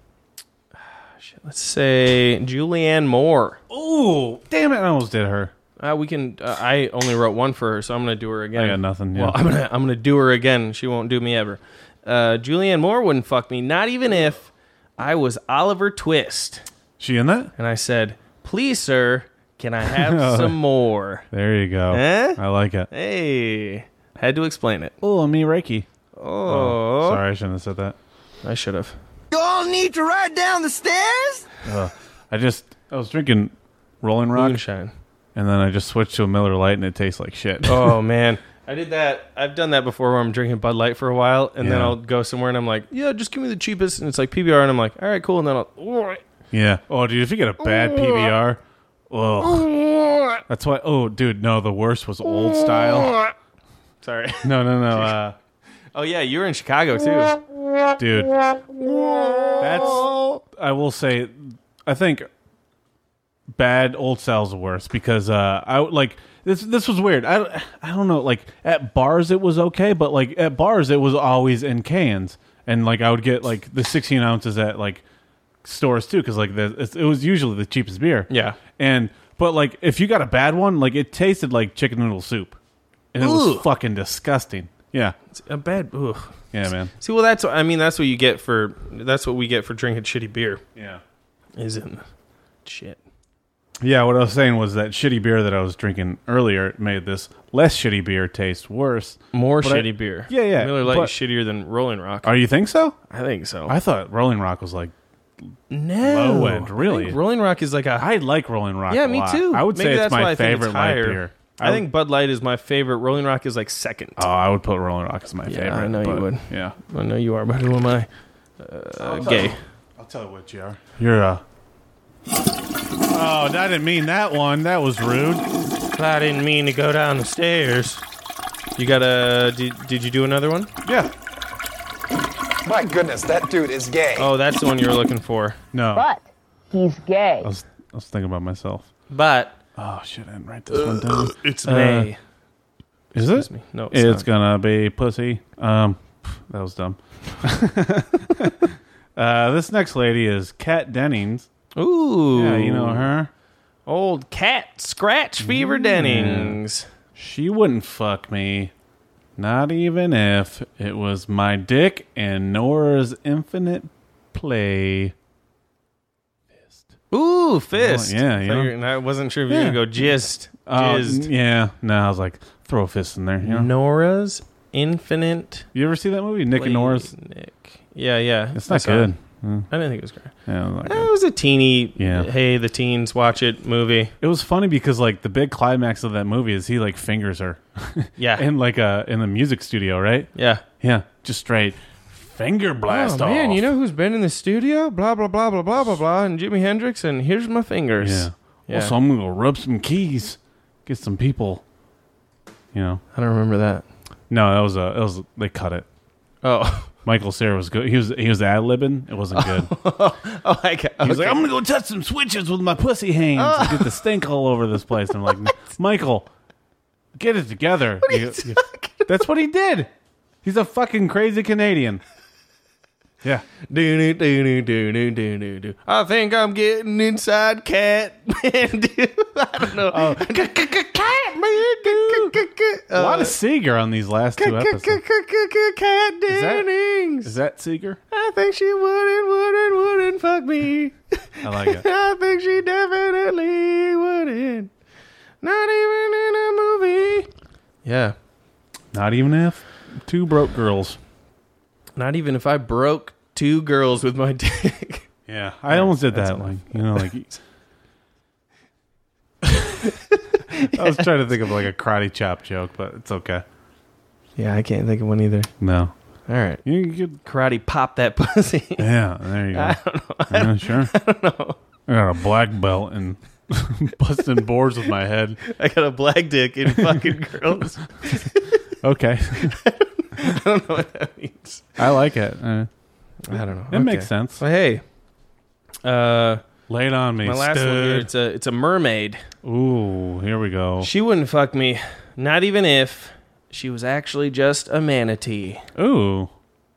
shit, let's say Julianne Moore. Ooh, damn it! I almost did her. Uh, we can. Uh, I only wrote one for her, so I'm gonna do her again. I got nothing. Yeah. Well, I'm gonna I'm gonna do her again. She won't do me ever. Uh, Julianne Moore wouldn't fuck me, not even if I was Oliver Twist. She in that? And I said, "Please, sir, can I have some more?" There you go. Eh? I like it. Hey, had to explain it. Oh, me Reiki. Oh, Sorry, I shouldn't have said that. I should have. You all need to ride down the stairs? Uh, I just I was drinking Rolling Rock, Moonshine. and then I just switched to a Miller Lite, and it tastes like shit. Oh man, I did that. I've done that before, where I'm drinking Bud Light for a while, and then Yeah. I'll go somewhere, and I'm like, "Yeah, just give me the cheapest," and it's like P B R, and I'm like, "All right, cool," and then I'll. Yeah. Oh, dude, if you get a bad P B R, ugh. That's why. Oh, dude, no, the worst was old style. Sorry. No, no, no. Uh, Oh yeah, you were in Chicago too. dude, that's. I will say, I think bad old style's the worst because uh, I like this. This was weird. I I don't know. Like at bars, it was okay, but like at bars, it was always in cans, and like I would get like the sixteen ounces at like stores too, because like the, it was usually the cheapest beer. Yeah. And but like if you got a bad one, like it tasted like chicken noodle soup, and it was Ugh. fucking disgusting. Yeah, It's a bad. Ugh. yeah, man. See, well, that's what I mean. That's what you get for. That's what we get for drinking shitty beer. Yeah. Is in shit. Yeah, what I was saying was that shitty beer that I was drinking earlier made this less shitty beer taste worse. More But I- shitty beer. Yeah, yeah, Miller Lite but- is shittier than Rolling Rock. Oh, you think so? I think so. I thought Rolling Rock was like no. low end, really. I think Rolling Rock is like a. I like Rolling Rock. yeah, a me lot. too. I would Maybe say it's that's why my I think favorite it's light higher. beer. I think Bud Light is my favorite. Rolling Rock is like second. Oh, I would put Rolling Rock as my Yeah, favorite. I know you but, would. Yeah. I know you are, but who am I? Uh, gay. I'll tell you what you are. You're a. Oh, I didn't mean that one. That was rude. I didn't mean to go down the stairs. You got a? Did, did you do another one? Yeah. My goodness, that dude is gay. Oh, that's the one you were looking for. No. But he's gay. I was, I was thinking about myself. But Oh, shit. I didn't write this one down. it's Uh, May. Is it? Excuse me. No, it's, It's not. gonna be pussy. Um, that was dumb. uh, this next lady is Kat Dennings. Ooh. Yeah, you know her. Old Cat Scratch Fever Dennings. She wouldn't fuck me, not even if it was my dick and Nora's infinite play. Ooh, fist. Oh, yeah, I, you thought know. you were- and I wasn't sure if you Yeah. were going to go gist. Uh, Jizzed. yeah, no, I was like, throw a fist in there. You know? Nora's Infinite You ever see that movie, Nick and Nora's? Nick. Yeah, yeah. It's I not saw good. it. Mm, I didn't think it was great. yeah, it was not It good. was a teeny, Yeah. hey, the teens watch it movie. It was funny because like the big climax of that movie is he like fingers her Yeah. in like a in the music studio, right? yeah. Yeah, just straight finger blast oh, man, off. you know who's been in the studio? Blah, blah, blah, blah, blah, blah, blah. And Jimi Hendrix, and here's my fingers. Yeah. Yeah. Also, I'm gonna go rub some keys, get some people. You know. I don't remember that. No, that was a. It was they cut it. Oh. Michael Cera was good. He was he was ad-libbing. It wasn't good. Oh, I got, He was okay. like, I'm going to go touch some switches with my pussy hands and get the stink all over this place. And I'm like, Michael, get it together. What are you You- you- talking That's what he did. He's a fucking crazy Canadian. Yeah. Do, do, do, do, do, do, do, do. I think I'm getting inside Catman. Dude. I don't know. Oh. Catman, dude. A lot of Seeger on these last two episodes. Cat Is that- Dennings. Is that Seeger? I think she wouldn't, wouldn't, wouldn't fuck me. I like it. I think she definitely wouldn't. Not even in a movie. Yeah. Not even if two broke girls. Not even if I broke two girls with my dick. Yeah, I almost did That's that. enough. Like, you know, like I was trying to think of like a karate chop joke, but it's okay. Yeah, I can't think of one either. No, All right. you could. Karate pop that pussy. Yeah, there you go. I don't know. Yeah, sure. I don't know. I got a black belt and busting boards with my head. I got a black dick in fucking girls. Okay, I don't know what that means. I like it. Uh, I don't know. it makes sense. But hey, uh, Lay it on me. my last one here, it's a it's a mermaid. Ooh, here we go. She wouldn't fuck me, not even if she was actually just a manatee. Ooh,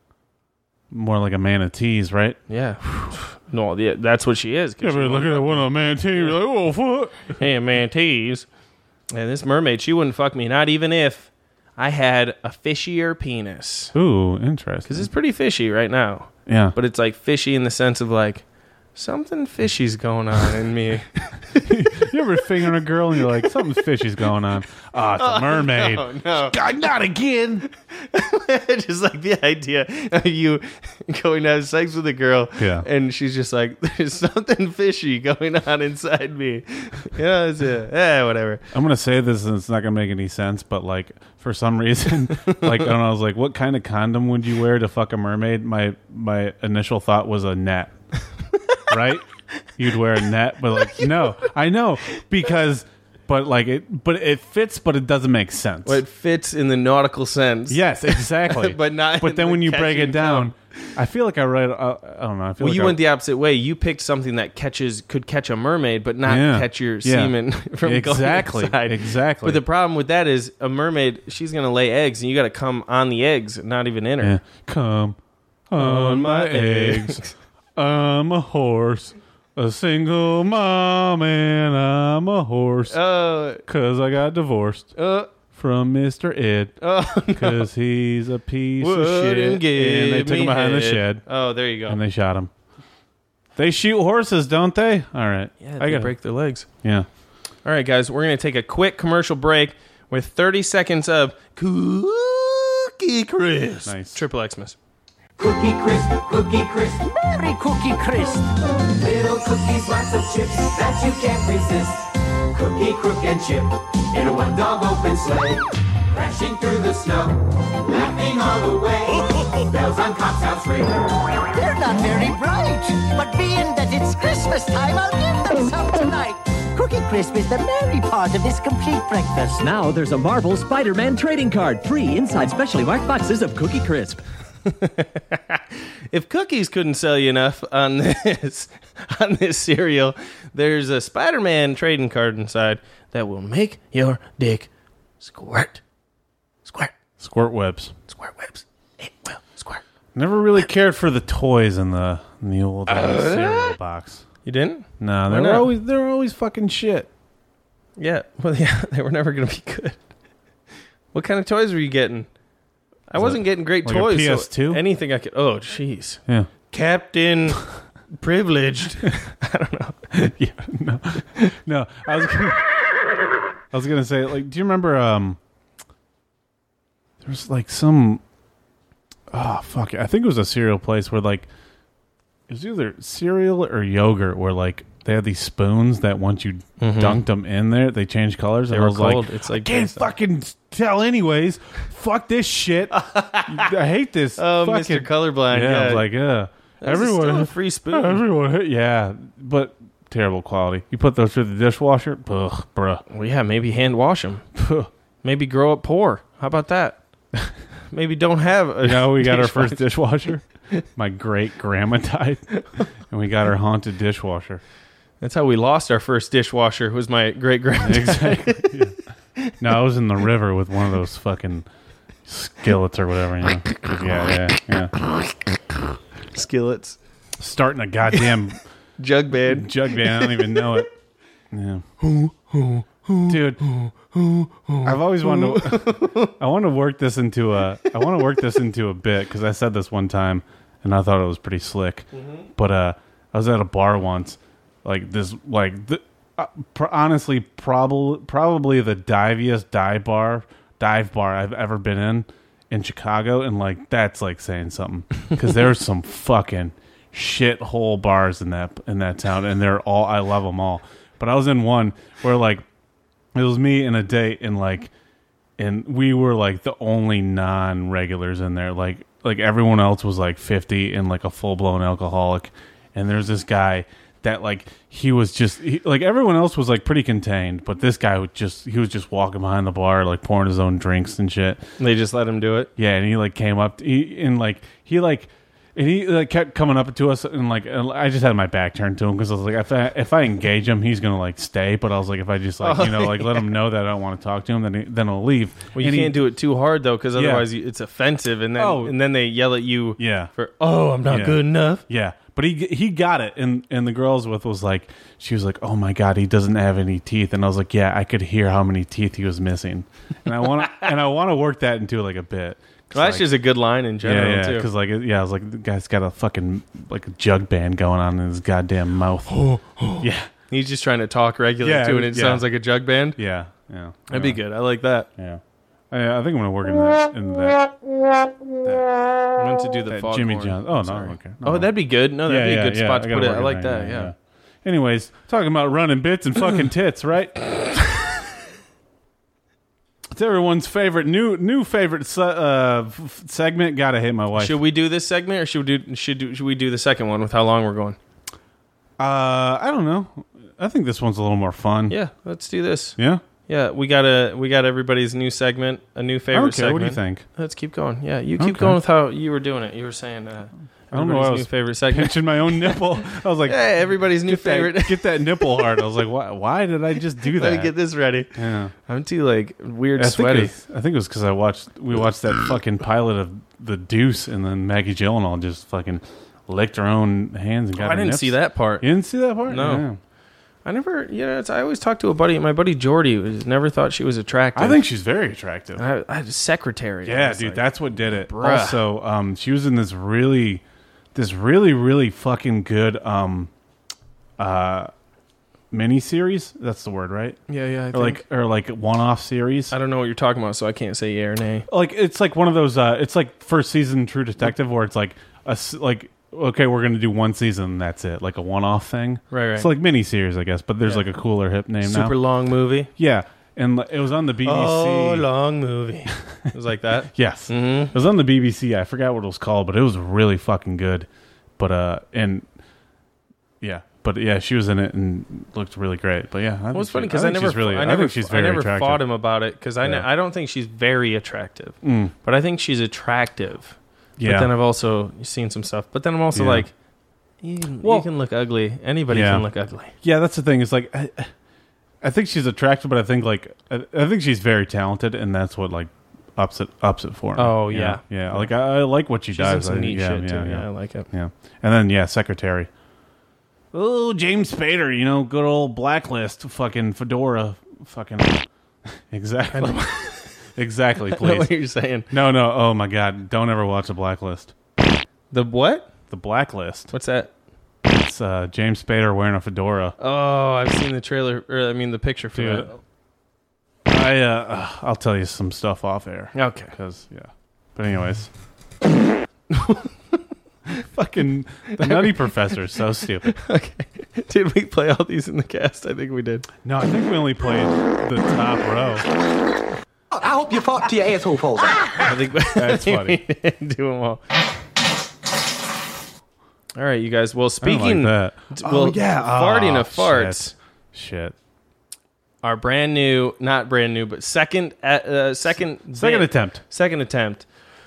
more like a manatees, right? Yeah. No, yeah, that's what she is. 'Cause You she ever look won't at one of the manatees, you're like, oh, fuck. Hey, manatees. And this mermaid, she wouldn't fuck me, not even if I had a fishier penis. Ooh, interesting. Because it's pretty fishy right now. Yeah. But it's like fishy in the sense of like, something fishy's going on in me. You ever finger a girl and you're like, something fishy's going on? Oh, it's a mermaid. Oh, no. God, not again. Just like the idea of you going to have sex with a girl, Yeah. and she's just like, there's something fishy going on inside me. You know, it's a, eh, whatever. I'm going to say this and it's not going to make any sense, but like, for some reason, like, I don't know, I was like, what kind of condom would you wear to fuck a mermaid? My, my initial thought was a net. Right? You'd wear a net, but like, no, I know because, but like it, but it fits, but it doesn't make sense. Well, it fits in the nautical sense. Yes, exactly. But not But in then the when you break catching it down, I feel like I read. Uh, I don't know. I feel Well, like you I, went the opposite way. You picked something that catches could catch a mermaid, but not Yeah. catch your Yeah. semen from Exactly. going inside. Exactly. But the problem with that is a mermaid, she's going to lay eggs, and you got to come on the eggs, not even in her. Yeah. Come on my eggs. I'm a horse, a single mom, and I'm a horse. Oh, Cause I got divorced uh, from Mister Ed. oh, Cause he's a piece of wouldn't shit. give And they took me him behind the head. shed Oh, there you go. and they shot him. They shoot horses, don't they? All right. yeah, I they got break their legs. Yeah. All right, guys, we're going to take a quick commercial break with thirty seconds of Cookie Crisp. Nice. Triple Xmas. Cookie Crisp, Cookie Crisp, Merry Cookie Crisp. little cookies, lots of chips that you can't resist. Cookie, Crook, and Chip in a one-dog open sleigh, crashing through the snow, laughing all the way. Bells on Cops House ring. They're not very bright, but being that it's Christmas time, I'll give them some tonight. Cookie Crisp is the merry part of this complete breakfast. Now there's a Marvel Spider-Man trading card. Three inside specially marked boxes of Cookie Crisp. If cookies couldn't sell you enough on this on this cereal, there's a Spider-Man trading card inside that will make your dick squirt. Squirt. Squirt webs. Squirt webs. It will squirt. Never really cared for the toys in the in the old uh, cereal box. You didn't? No, they Why were not? always they were always fucking shit. Yeah. Well, yeah, they were never going to be good. What kind of toys were you getting? I wasn't getting great like a toys. P S two? So anything I could. Oh, jeez. Yeah. Captain Privileged. I don't know. Yeah, no, no. I was gonna, I was gonna say, like, do you remember? Um, there was like some. Oh fuck! I think it was a cereal place where like it was either cereal or yogurt, where like they had these spoons that once you Mhm. dunked them in there, they changed colors. They and were I was cold. like, It's like I can't based on- fucking tell, anyways. Fuck this shit. I hate this. Oh, fucking, Mister Colorblind. Yeah, Yeah. I was like, yeah. This is still a free spoon. Everyone, yeah, but terrible quality. You put those through the dishwasher, ugh, bruh. Well, yeah, maybe hand wash them. Maybe grow up poor. How about that? maybe don't have a You know, we got our dishwasher. first dishwasher. My great grandma died, and we got our haunted dishwasher. That's how we lost our first dishwasher. Was my great grandma. Exactly. Yeah. No, I was in the river with one of those fucking skillets or whatever. You know? Yeah, yeah, yeah. Skillets. Starting a goddamn jug band. Jug band. I don't even know it. Yeah. Dude, I've always wanted to. I want to work this into a. I want to work this into a bit because I said this one time and I thought it was pretty slick. Mm-hmm. But uh, I was at a bar once, like this, like the, uh, pr- honestly, probably probably the diviest dive bar, dive bar I've ever been in in Chicago, and like that's like saying something because there's some fucking shithole bars in that in that town, and they're all I love them all. But I was in one where like. It was me and a date, and like, and we were like the only non-regulars in there. Like, like everyone else was like fifty and like a full-blown alcoholic. And there's this guy that like he was just he, like everyone else was like pretty contained, but this guy would just he was just walking behind the bar, like pouring his own drinks and shit. And they just let him do it. Yeah, and he like came up he, and like he like. And he like kept coming up to us, and like I just had my back turned to him because I was like, if I if I engage him, he's gonna like stay. But I was like, if I just like Oh, you know like yeah. let him know that I don't want to talk to him, then he, then he'll leave. Well, you And he- can't do it too hard though, because Yeah. otherwise you, it's offensive, and then Oh. and then they yell at you. Yeah. For oh, I'm not Yeah. good enough. Yeah, but he he got it, and and the girl I was with was like, she was like, oh my god, he doesn't have any teeth, and I was like, yeah, I could hear how many teeth he was missing, and I want to and I want to work that into like a bit. Well, that's like, just a good line in general yeah, yeah, too. because like it- yeah, I was like, the guy's got a fucking like a jug band going on in his goddamn mouth. Yeah, He's just trying to talk regular Yeah, too, and it yeah. sounds like a jug band. yeah, yeah. That'd be good. I like that. Yeah, I, I think I'm gonna work in that. In that, that I meant to do the that foghorn. Jimmy John. Oh no, Sorry. okay. Oh, that'd be good. No, that'd Yeah, be yeah, a good yeah, spot I to gotta put it. work I in like there, that. Yeah. Anyways, talking about running bits and fucking tits, right? It's everyone's favorite new new favorite se- uh, f- segment. Gotta hate my wife. Should we do this segment, or should we do should do, should we do the second one with how long we're going? Uh, I don't know. I think this one's a little more fun. Yeah, let's do this. Yeah. Yeah, we got a we got everybody's new segment, a new favorite Okay, segment. what do you think? Let's keep going. Yeah, you keep Okay. going with how you were doing it. You were saying uh, I don't know why I everybody's was new favorite segment. pinching my own nipple. I was like, Hey, everybody's new get that- favorite. get that nipple hard. I was like, why? Why did I just do that? Let me get this ready. Yeah. I'm too like weird I think, sweaty. it was, I think it was because I watched we watched that fucking pilot of The Deuce, and then Maggie Gyllenhaal just fucking licked her own hands and got. Oh, I her didn't nips. see that part. You didn't see that part? No. Yeah. I never, you know, it's, I always talk to a buddy, my buddy Jordy, who never thought she was attractive. I think she's very attractive. I, I had a secretary. I Yeah, was dude, like, that's what did it. bruh. Also, um, she was in this really, this really, really fucking good um, uh, mini series. That's the word, right? Yeah, yeah. I Or think. like, or like one-off series. I don't know what you're talking about, so I can't say yeah or nay. Like it's like one of those. Uh, it's like first season True Detective, where it's like a s- like okay, we're gonna do one season, and that's it, like a one-off thing. Right, right. It's like mini series, I guess, but there's Yeah. like a cooler hip name now. Super long movie. Yeah, and it was on the B B C. Oh, long movie. It was like that. Yes. Mhm. It was on the B B C. I forgot what it was called, but it was really fucking good. But uh, and yeah, but yeah, she was in it and looked really great. But yeah, I Well, think it's funny she- because I, think never, she's really, I I, never, think she's very I never attractive. fought him about it because I, ne- Yeah. I don't think she's very attractive, Mm. but I think she's attractive. Yeah. But then I've also seen some stuff. But then I'm also Yeah. like, you can, Well- you can look ugly. Anybody Yeah. can look ugly. Yeah, that's the thing. It's like I, I think she's attractive, but I think like I, I think she's very talented, and that's what like ups it ups it for me. Oh, yeah, yeah. yeah. Like I, I like what she She's in does. some I- neat yeah, shit, yeah, too. Yeah. Yeah, I like it. Yeah, and then yeah, Secretary. Oh, James Spader, you know, good old Blacklist, fucking fedora, fucking exactly, exactly. I know Please, what you're saying. no, no. Oh my God, don't ever watch the Blacklist. The what? The Blacklist. What's that? It's uh, James Spader wearing a fedora. Oh, I've seen the trailer, or I mean the picture for Dude, that. I uh, uh, I'll tell you some stuff off air. Okay. Because yeah, but anyways, fucking the Nutty Professor is so stupid. Okay. Did we play all these in the cast? I think we did. No, I think we only played the top row. I hope you fought to your asshole falls out. I think That's funny. we didn't do them all. All right, you guys. Well, I don't speaking, like that. well, Oh, yeah. farting Oh, of farts. Shit. Our brand new, not brand new, but second, uh, second, Second bit- attempt. second attempt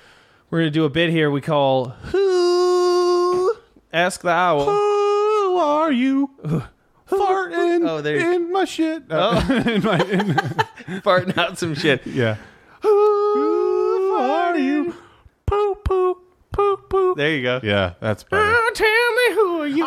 We're gonna do a bit here we call Who Ask the Owl. Who are you? Farting Oh, there you- in my shit. Oh. in my, in, Farting out some shit. yeah. Who are you? Poo, poo, poo, poo. There you go. Yeah, that's better. Oh, tell me who are you?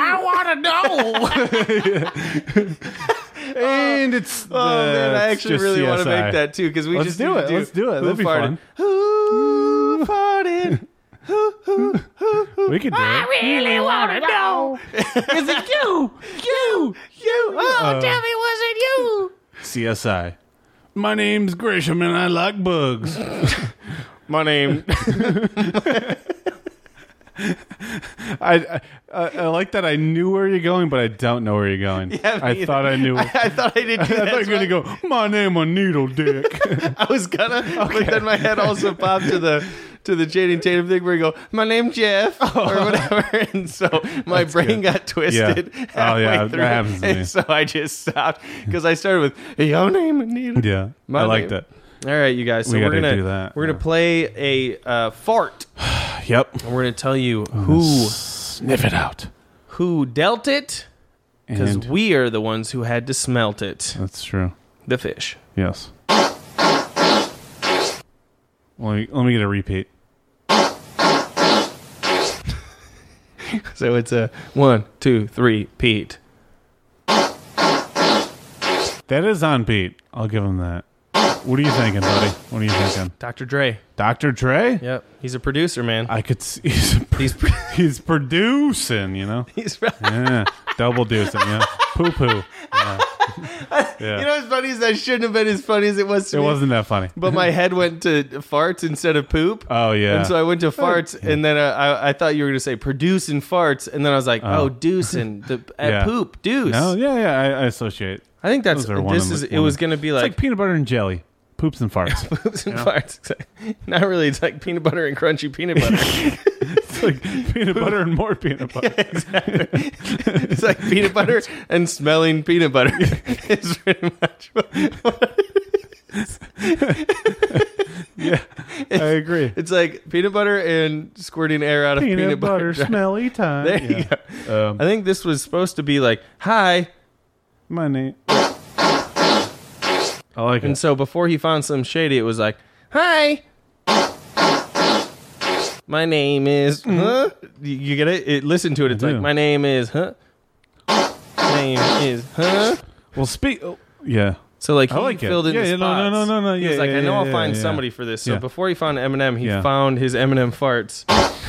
I want to know. And it's Oh man, I it's actually just really C S I. want to make that too because we Let's just do need it. to Let's do it. Who That'd be farted? fun. Who farted? Who, who, who, who? We could do it. really want to know. Is it you? You? You? Oh, Uh, tell me, was it you? C S I. My name's Grisham and I like bugs. My name. I, I I like that I knew where you're going, but I don't know where you're going. Yeah, me I either. thought I knew. I, I thought I did. I thought you were gonna go. My name a needle dick. I was gonna, but then my head also popped to the to the Channing Tatum thing where you go, "My name's Jeff" or whatever, and so my That's brain good. got twisted. Yeah. Oh, halfway yeah, that through, happens to and me. so I just stopped because I started with "Your name is Needle." Yeah, My I liked name. it. All right, you guys. So We we are gotta gonna do that, we're yeah. gonna play a uh, fart. Yep. And we're gonna tell you who Sniff it out. who dealt it because And we are the ones who had to smelt it. that's true. The fish. Yes. Let me, let me get a repeat. So it's a one, two, three, Pete. That is on Pete. I'll give him that. What are you thinking, buddy? What are you thinking? Doctor Dre. Doctor Dre? Yep, he's a producer, man. I could see he's, He's he's producing, you know? he's. Yeah. Double deucing, yeah. Poo poo. Yeah. Yeah. You know what's funny is that shouldn't have been as funny as it was to It me. wasn't that funny. But my head went to farts instead of poop. Oh, yeah. And so I went to farts, and then uh, I, I thought you were going to say producing farts, and then I was like, oh, Oh. deucing, the at Yeah. poop, deuce. No, yeah, yeah, I, I associate. I think that's, Those are one this of the- is, it one was of- going to be It's like, like peanut butter and jelly. Poops and farts. poops and you know? farts. Not really, it's like peanut butter and crunchy peanut butter. It's like peanut butter and more peanut butter. Yeah, exactly. It's like peanut butter and smelling peanut butter. It's pretty much what, what it is. Yeah, I agree. It's like peanut butter and squirting air out of Peanut, peanut, butter, butter. smelly time. There you Yeah. go. Um, I think this was supposed to be like, hi. my name. I like And it. so before he found some shady, it was like, hi. My name is, huh? You you get it? it? Listen to it. It's I like, do. my name is, huh? My name is, huh? Well, speak. Oh, yeah. So like he I like it. filled in Yeah, the yeah, spots. no, no, no, no, no, He yeah, was like, yeah, I know yeah, I'll yeah, find yeah. somebody for this. So Yeah. before he found Eminem, he Yeah. found his Eminem farts.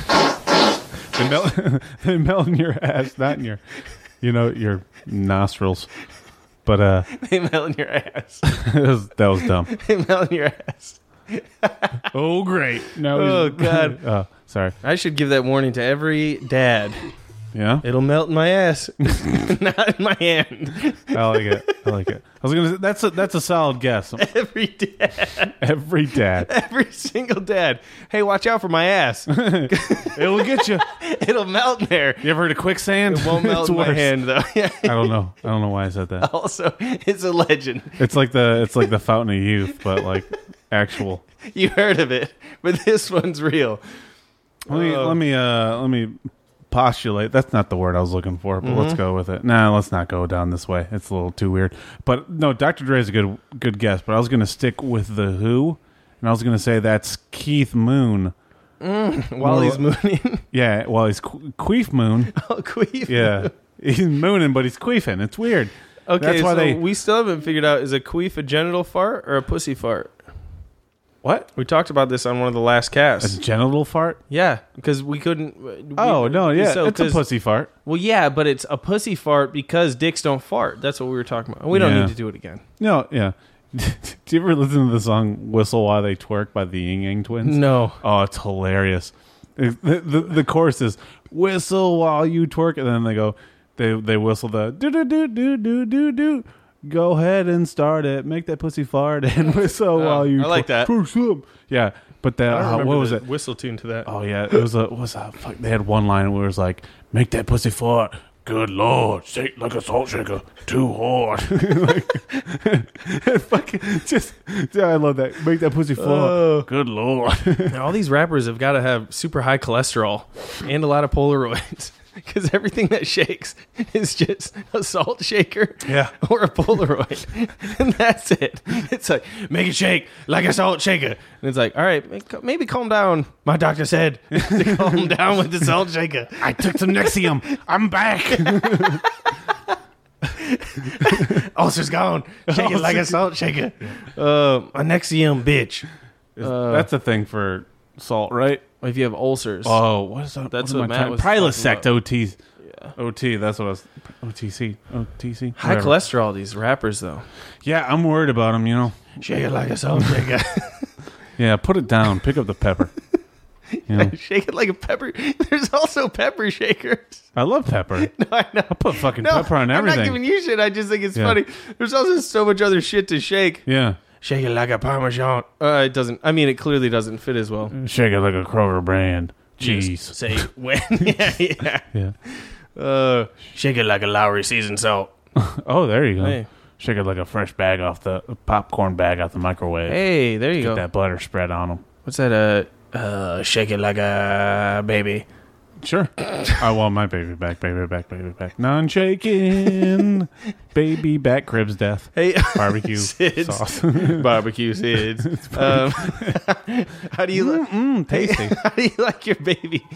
They melt, they melt in your ass, not in your, you know, your nostrils. But uh, They melt in your ass. that was, that was dumb. They melt in your ass. Oh, great. No. Oh, God. Oh, sorry. I should give that warning to every dad. Yeah, It'll melt in my ass, not in my hand. I like it. I like it. I was gonna. Say, that's a that's a solid guess. Every dad. Every dad, Every single dad. Hey, watch out for my ass. it'll get you. It'll melt in there. You ever heard of quicksand? It won't melt It's in my worse. hand, though. Yeah. I don't know. I don't know why I said that. Also, it's a legend. It's like the it's like the fountain of youth, but like actual. You heard of it, but this one's real. Let me Uh, let me uh let me postulate. That's not the word I was looking for, but let's go with it. Nah, let's not go down this way. It's a little too weird. But no, Doctor Dre is a good good guess. But I was gonna stick with the Who, and I was gonna say that's Keith Moon. While he's mooning. Yeah, well, he's qu- Queef Moon. Oh, queef. Yeah, he's mooning, but he's queefing. It's weird. Okay, That's why so they- we still haven't figured out, is a queef a genital fart or a pussy fart? What? We talked about this on one of the last A casts. genital fart? Yeah, because we couldn't. we- Oh no, yeah, so, it's a 'cause- pussy fart. Well, yeah, but it's a pussy fart because dicks don't fart. That's what we were talking about. We don't Yeah. need to do it again. No, yeah. Do you ever listen to the song "Whistle While They Twerk" by the Ying Yang Twins? No. Oh, it's hilarious. It- The, the, the chorus is "Whistle while you twerk," and then they go, they they whistle the do do do do do do do. Go ahead and start it. Make that pussy fart and whistle while you. I like that. twerk. Yeah, but that I don't uh, remember what was the it? whistle tune to that. Oh yeah, it was a what was that? Fuck, they had one line where it was like, "Make that pussy fart, Good Lord, shake like a salt shaker, too hard. like, fucking just, yeah, I love that. Make that pussy fall. Oh. Good Lord. All these rappers have got to have super high cholesterol and a lot of Polaroids. Because everything that shakes is just a salt shaker Yeah. or a Polaroid. And that's it. It's like, make it shake like a salt shaker. And it's like, all right, maybe calm down. My doctor said to calm down with the salt shaker. I took some Nexium. I'm back. Ulcer's gone. Shake it like a salt shaker. Uh, a Nexium, bitch. Uh, That's a thing for salt, right? If you have ulcers. Oh, what is that? That's what, what am I Matt trying- was Prilosec, talking O T. Yeah. O T, that's what I was. O T C. O T C. High whatever. cholesterol, these rappers, though. Yeah, I'm worried about them, you know. Shake it like a salt shaker. Yeah, put it down. Pick up the pepper. You know, Shake it like a pepper. There's also pepper shakers. I love pepper. No, I know. I put fucking No, pepper on I'm everything. not giving you shit. I just think it's Yeah. funny. There's also so much other shit to shake. Yeah. Shake it like a Parmesan. Uh, it doesn't. I mean, it clearly doesn't fit as well. Shake it like a Kroger brand. Just Jeez. say when. yeah, yeah. Yeah. Uh, shake it like a Lowry seasoned salt. Oh, there you go. Hey. Shake it like a fresh bag off the popcorn bag out the microwave. Hey, there you Get go. that butter spread on them. What's that? Uh, uh, shake it like a baby. Sure. I want my baby back, baby back, baby back. Non-shaking. Baby back cribs death. Hey, Barbecue Sids. sauce. Barbecue Sids. um, how do you li- Mm, tasty. How do you like your baby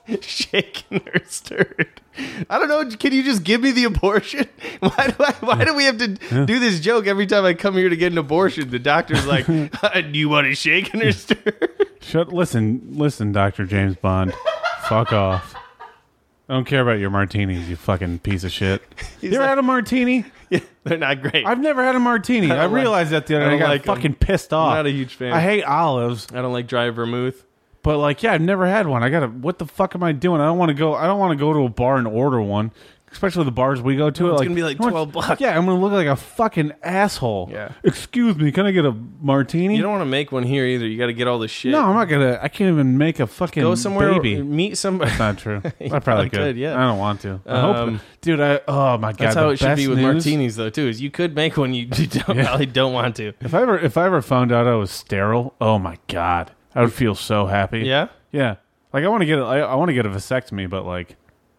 shaken or stirred? I don't know. Can you just give me the abortion? Why do I? Why do we have to do this joke every time I come here to get an abortion? The doctor's like, "Do you want it shaken or stirred?" Shut. Listen, listen, Doctor James Bond. Fuck off. I don't care about your martinis, you fucking piece of shit. He's you ever like- had a martini? Yeah, they're not great. I've never had a martini. I I, don't like- realized that the other I day. I don't got like 'em. fucking pissed off. I'm not a huge fan. I hate olives, I don't like dry vermouth. but like, yeah, I've never had one. I gotta. What the fuck am I doing? I don't want to go. I don't want to go to a bar and order one. Especially the bars we go to. No, it's like, gonna be like how much- twelve bucks. Yeah, I'm gonna look like a fucking asshole. Yeah. Excuse me, can I get a martini? You don't want to make one here either. You got to get all the shit. no, I'm not gonna. I can't even make a fucking Go somewhere. baby. Meet somebody. That's not true. I You probably probably could. could, yeah. I don't want to. I Um, hope, dude. I oh my god. That's how the it should be best with news- martinis, though. Too is you could make one. You don't, Yeah. probably don't want to. If I ever, if I ever found out I was sterile, oh my god, I would feel so happy. Yeah. yeah. Like I want to get, a, I, I want to get a vasectomy, but like,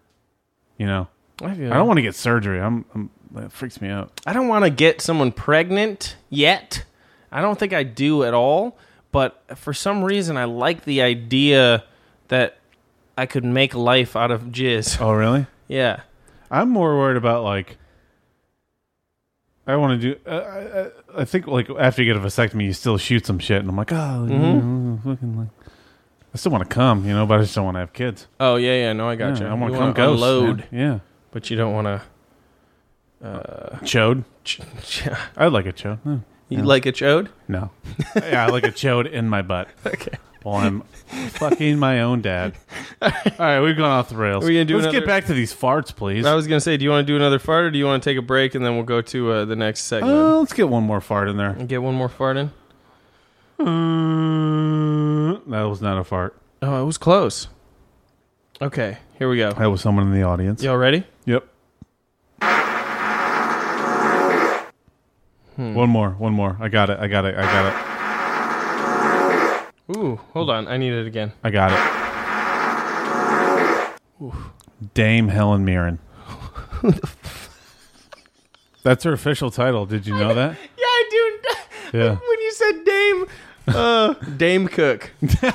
you know, I, feel I don't want to get surgery. I'm, I'm it freaks me out. I don't want to get someone pregnant yet. I don't think I do at all. But for some reason, I like the idea that I could make life out of jizz. Oh really? Yeah. I'm more worried about like. I want to do. Uh, I, I think like after you get a vasectomy, you still shoot some shit, and I'm like, oh, Mm-hmm. you know, fucking like. I still want to come, you know, but I just don't want to have kids. Oh yeah, yeah. No, I got Yeah, you. I want You to come wanna ghost. unload, man. Yeah. but you don't want to. Chode. I'd like a chode. No. You like a chode? No. Yeah, I like a chode in my butt. Okay. While I'm fucking my own dad. All right, we've gone off the rails. Are we gonna do Let's another- get back to these farts, please. I was gonna say, do you want to do another fart, or do you want to take a break and then we'll go to uh, the next segment? Uh, let's get one more fart in there. and get one more fart in. Uh, that was not a fart. Oh, it was close. Okay, here we go. That was someone in the audience. Y'all ready? Yep. Hmm. One more, one more. I got it. I got it. I got it. Ooh, hold on. I need it again. I got it. Oof. Dame Helen Mirren. That's her official title. Did you know that? Yeah, I do. Yeah. When you said Dame, uh, Dame Cook.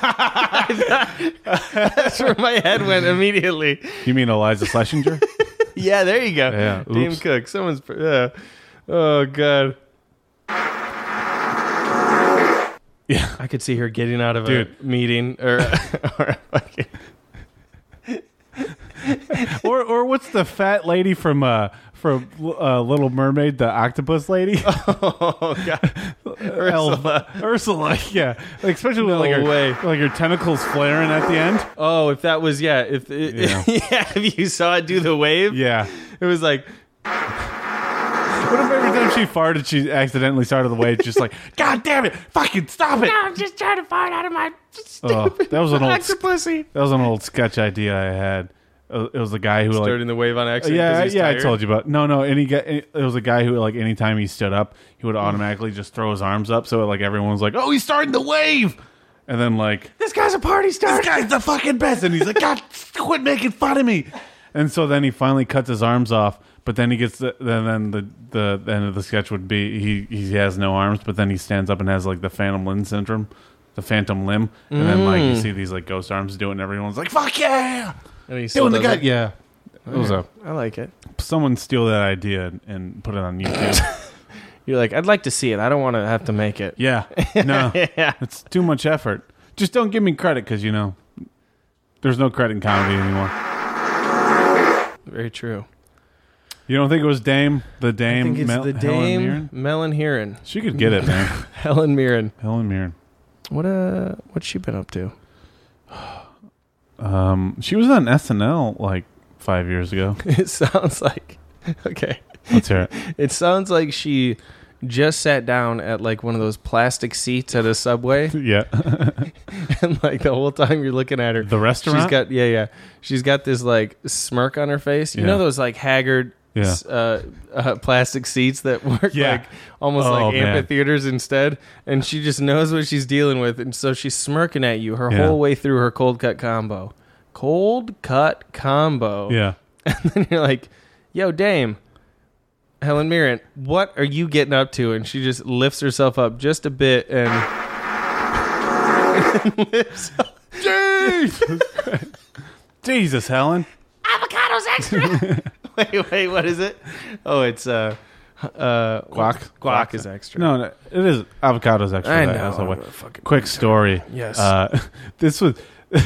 That's where my head went immediately. You mean Eliza Schlesinger? Yeah, there you go. Yeah, Dame oops. Cook. Someone's. Yeah. Oh God. Yeah. I could see her getting out of Dude. a meeting or, or a fucking. or or what's the fat lady from uh from uh, Little Mermaid, the octopus lady? Oh God. Ursula. El- Ursula, yeah. Like, especially with like No her, way. like her tentacles flaring at the end. Oh, if that was yeah, if it, Yeah. yeah. if you saw it do the wave, Yeah. it was like What if every time she farted, she accidentally started the wave, just like, God damn it, fucking stop it! I'm just trying to fart out of my Oh, that was an old octopussy. that was an old sketch idea I had. uh, it was a guy who like starting the wave on accident. yeah, 'cause he's yeah, tired? I told you about. No, no, and he got, it was a guy who like anytime he stood up, he would automatically just throw his arms up, so like everyone was like, "Oh, he's starting the wave," and then like, This guy's a party star. "This guy's the fucking best," and he's like, "God, quit making fun of me," and so then he finally cuts his arms off. But then he gets the, then then the, the the end of the sketch would be he he has no arms, but then he stands up and has like the phantom limb syndrome, the phantom limb, and mm. then like you see these like ghost arms do it, and everyone's like, "Fuck yeah!" And he's doing the guy, yeah. It was a, I like it. Someone steal that idea and put it on YouTube. You're like, I'd like to see it. I don't want to have to make it. Yeah, no, yeah. It's too much effort. Just don't give me credit because you know there's no credit in comedy anymore. Very true. You don't think it was Dame, the Dame, I think it's Mel- the Helen Dame Mirren? Melon Heron. She could get it, man. Helen Mirren. Helen Mirren. What uh, what's she been up to? Um, she was on S N L like five years ago. It sounds like okay. Let's hear it. It sounds like she just sat down at like one of those plastic seats at a Subway. Yeah. And like the whole time you're looking at her, the restaurant. She's got yeah yeah. She's got this like smirk on her face. You yeah. know those like haggard. Yeah. Uh, uh, plastic seats that work yeah. like almost oh, like man. amphitheaters instead, and she just knows what she's dealing with, and so she's smirking at you her yeah. whole way through her cold cut combo. Cold cut combo. Yeah. And then you're like, yo, Dame, Helen Mirren, what are you getting up to? And she just lifts herself up just a bit and, and lifts up. Jesus, Jesus, Helen. Avocados extra. Wait, wait, what is it? Oh, it's uh, uh, guac. Guac is extra. No, no, it is avocados extra. I That- know. that's a way- Fucking Quick story. Yes. Uh, this was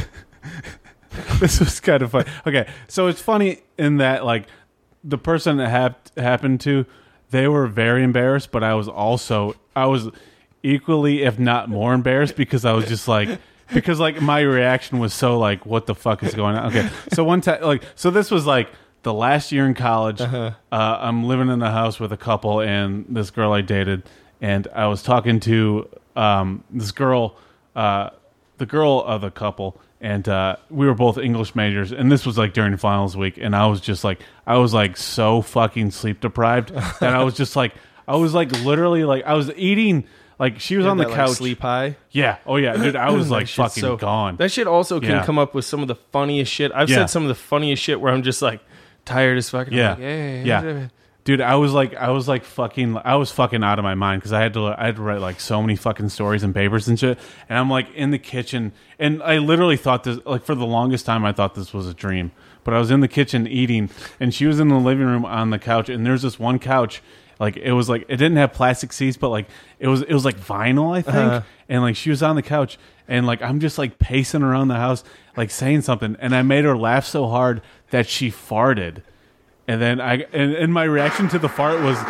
this was kind of funny. Okay, so it's funny in that like the person that hap- happened to, they were very embarrassed, but I was also I was equally, if not more, embarrassed because I was just like. Because like my reaction was so like, what the fuck is going on? Okay, so one time, like, so this was like the last year in college. Uh-huh. Uh, I'm living in a house with a couple and this girl I dated, and I was talking to um, this girl, uh, the girl of the couple, and uh, we were both English majors, and this was like during finals week, and I was just like, I was like so fucking sleep deprived that I was just like, I was like literally like I was eating. Like, she was You're on the that, couch. Like, sleep high? Yeah. Oh, yeah. Dude, I was, like, fucking so, gone. That shit also can yeah. come up with some of the funniest shit. I've yeah. said some of the funniest shit where I'm just, like, tired as fucking. Yeah. Like, hey, yeah. hey. Dude, I was, like, I was, like, fucking, I was fucking out of my mind because I had to, I had to write, like, so many fucking stories and papers and shit. And I'm, like, in the kitchen. And I literally thought this, like, for the longest time, I thought this was a dream. But I was in the kitchen eating, and she was in the living room on the couch. And there's this one couch. Like it was like it didn't have plastic seats, but like it was it was like vinyl, I think. Uh-huh. And like she was on the couch, and like I'm just like pacing around the house, like saying something, and I made her laugh so hard that she farted. And then I and, and my reaction to the fart was,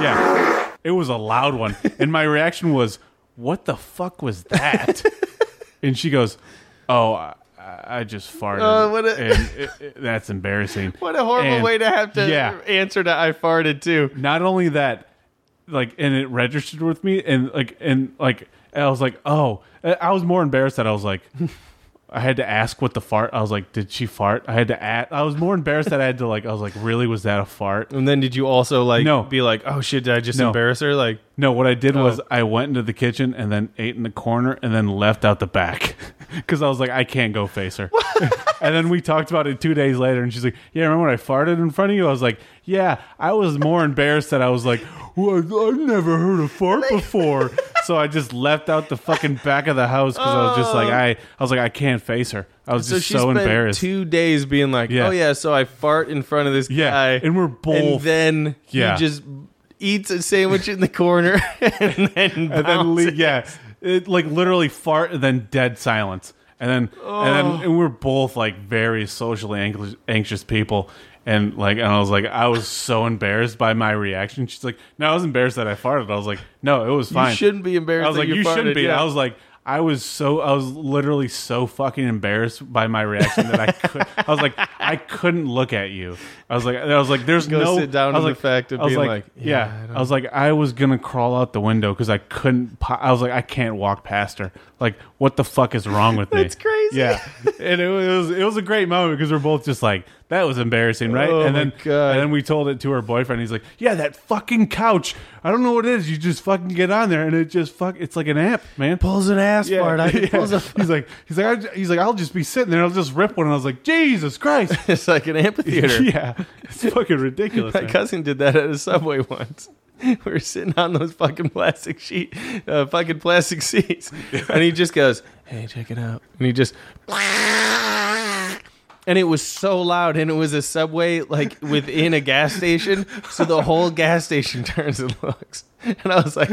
yeah, it was a loud one. And my reaction was, what the fuck was that? And she goes, oh, I, I just farted. Oh, what a- and it, it, that's embarrassing. What a horrible and, way to have to yeah. answer to I farted too. Not only that, like, and it registered with me, and like, and like, and I was like, oh, I was more embarrassed that I was like, I had to ask what the fart. I was like, did she fart? I had to ask. I was more embarrassed that I had to like. I was like, really, was that a fart? And then did you also like no. be like, oh shit, did I just no. embarrass her? Like, no. What I did oh. was I went into the kitchen and then ate in the corner and then left out the back because I was like, I can't go face her. And then we talked about it two days later, and she's like, yeah, remember when I farted in front of you? I was like, yeah. I was more embarrassed that I was like, well, I've never heard a fart before. So I just left out the fucking back of the house because I was just like, I, I was like, I can't face her. I was so just she so spent embarrassed. Two days being like, Yeah. oh yeah, so I fart in front of this Yeah, guy, and we're both. and then Yeah. he just eats a sandwich in the corner, and then and then bounces. le- yeah, it, like literally fart and then dead silence, and then Oh. and then and we're both like very socially anxious, anxious people, and like and I was like I was so embarrassed by my reaction. She's like, no, I was embarrassed that I farted. I was like, no, it was fine. You shouldn't be embarrassed. I was that like, you, you farted. shouldn't be. Yeah. I was like. I was so I was literally so fucking embarrassed by my reaction that I could I was like I couldn't look at you. I was like I was like there's Go no sit down I was in like, the fact of I was being like, like, yeah, yeah, I don't- I was like I was gonna crawl out the window because I couldn't po- I was like I can't walk past her. Like what the fuck is wrong with me? That's crazy. crazy. Yeah, and it was it was a great moment because we're both just like, that was embarrassing, right? Oh, and my then God. and then we told it to her boyfriend. He's like, yeah, that fucking couch. I don't know what it is. You just fucking get on there and it just fuck. It's like an amp, man. Pulls an ass Yeah, fart. I yeah. pulls a He's like, he's like, I, he's like, I'll just be sitting there. I'll just rip one. And I was like, Jesus Christ. It's like an amphitheater. Yeah, it's fucking ridiculous. My man. cousin did that at a Subway once. We were sitting on those fucking plastic sheet, uh, fucking plastic seats, and he just goes, "Hey, check it out," and he just, and it was so loud, and it was a Subway like within a gas station, so the whole gas station turns and looks. And I was like,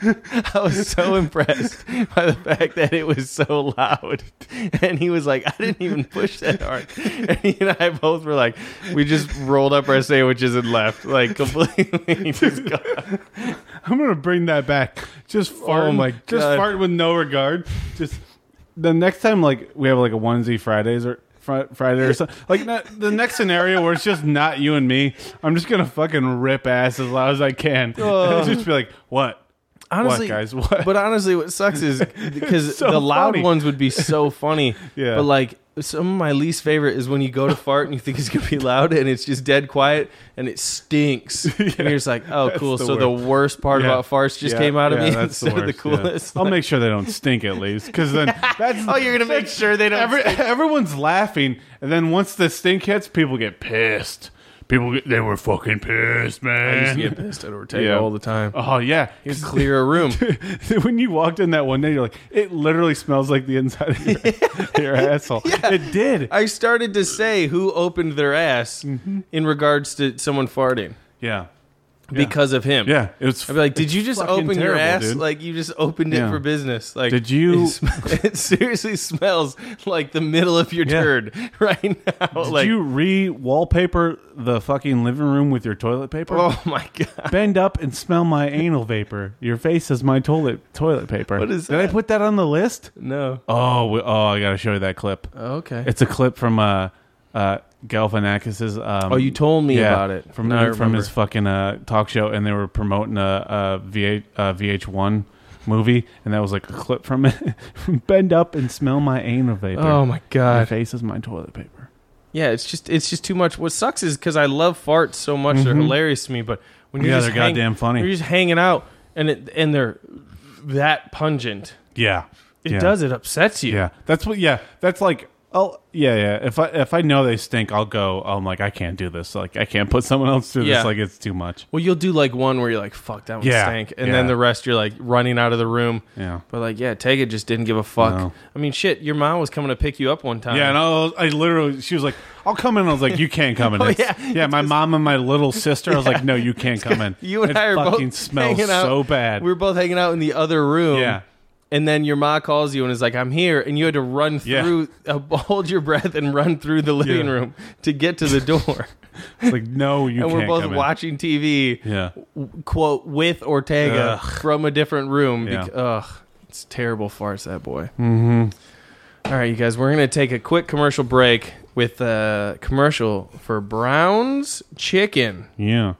I was so impressed by the fact that it was so loud. And he was like, I didn't even push that hard. And he and I both were like, we just rolled up our sandwiches and left, like completely just gone. I'm gonna bring that back. Just fart. Oh my Just God. fart with no regard. Just the next time, like we have like a onesie Fridays or fr- Friday or something. Like not, the next scenario where it's just not you and me. I'm just gonna fucking rip ass as loud as I can. Oh. And just be like, what? Honestly, what, guys? What? But honestly, what sucks is because So the loud funny. ones would be so funny. Yeah. But like some of my least favorite is when you go to fart and you think it's gonna be loud and it's just dead quiet and it stinks. And you're just like, oh, That's cool. the So the worst. worst part Yeah. about farts just Yeah, came out of yeah, me that's instead of the worst, yeah. coolest. I'll make sure they don't stink at least, because then that's Oh, you're gonna make sure they don't. every, stink. everyone's laughing, and then once the stink hits, people get pissed. People get, they were fucking pissed, I man. used to get pissed at Ortega Yeah. all the time. Oh yeah, You clear a room. when you walked in that one day, you're like, it literally smells like the inside of your, your asshole. It did. I started to say who opened their ass Mm-hmm. in regards to someone farting Yeah, because of him. yeah. It was. I'd be like, did it's you just fucking open your terrible, ass? dude. Like, you just opened it Yeah. for business. Like, Did you- It, sm- it seriously smells like the middle of your Yeah. turd right now. Did like, you re-wallpaper the fucking living room with your toilet paper? oh my god! Bend up and smell my anal vapor. Your face is my toilet toilet paper. What is Did I that? put that on the list? No. Oh, we, oh, I gotta show you that clip. Oh, okay. It's a clip from uh, uh, Galifianakis's. Um, Oh, you told me yeah, about it. from Now I from remember. his fucking uh, talk show, and they were promoting a, a V H, uh, V H one movie, and that was like a clip from it. Bend up and smell my anal vapor. Oh my Your god! face is my toilet paper. Yeah, it's just it's just too much. What sucks is because I love farts so much; they're hilarious to me. But when you're Yeah, just they're hang- goddamn funny. You're just hanging out, and it and they're that pungent. Yeah, It yeah. does. It upsets you. Yeah, that's what. Yeah, that's like. Oh, yeah, yeah. If I if I know they stink, I'll go. I'm like, I can't do this. Like, I can't put someone else through Yeah. this. Like, it's too much. Well, you'll do like one where you're like, "Fuck, that one Yeah, stank," and yeah. then the rest you're like running out of the room. Yeah. But like, yeah, Tega just didn't give a fuck. No. I mean, shit, your mom was coming to pick you up one time. Yeah, and I, was, I literally, she was like, "I'll come in." I was like, "You can't come in." Oh, It's- yeah. yeah. My mom and my little sister. I was like, "No, you can't come in." You and it I are fucking both smells hanging out. so bad. We were both hanging out in the other room. Yeah. And then your ma calls you and is like, "I'm here," and you had to run Yeah. through, uh, hold your breath, and run through the living Yeah. room to get to the door. It's like, no, you and can't we're both come in. watching T V. Yeah. Quote with Ortega Ugh. from a different room. Yeah. Bec- ugh, it's terrible farce, that boy. Mm-hmm. All right, you guys, we're gonna take a quick commercial break with a commercial for Brown's Chicken. Yeah.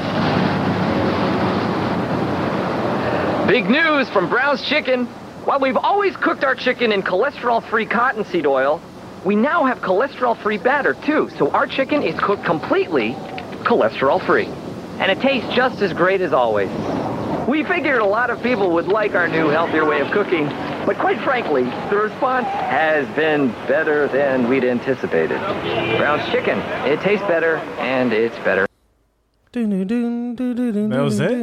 Big news from Brown's Chicken. While we've always cooked our chicken in cholesterol-free cottonseed oil, we now have cholesterol-free batter, too. So our chicken is cooked completely cholesterol-free. And it tastes just as great as always. We figured a lot of people would like our new, healthier way of cooking. But quite frankly, the response has been better than we'd anticipated. Brown's Chicken. It tastes better, and it's better. That was it?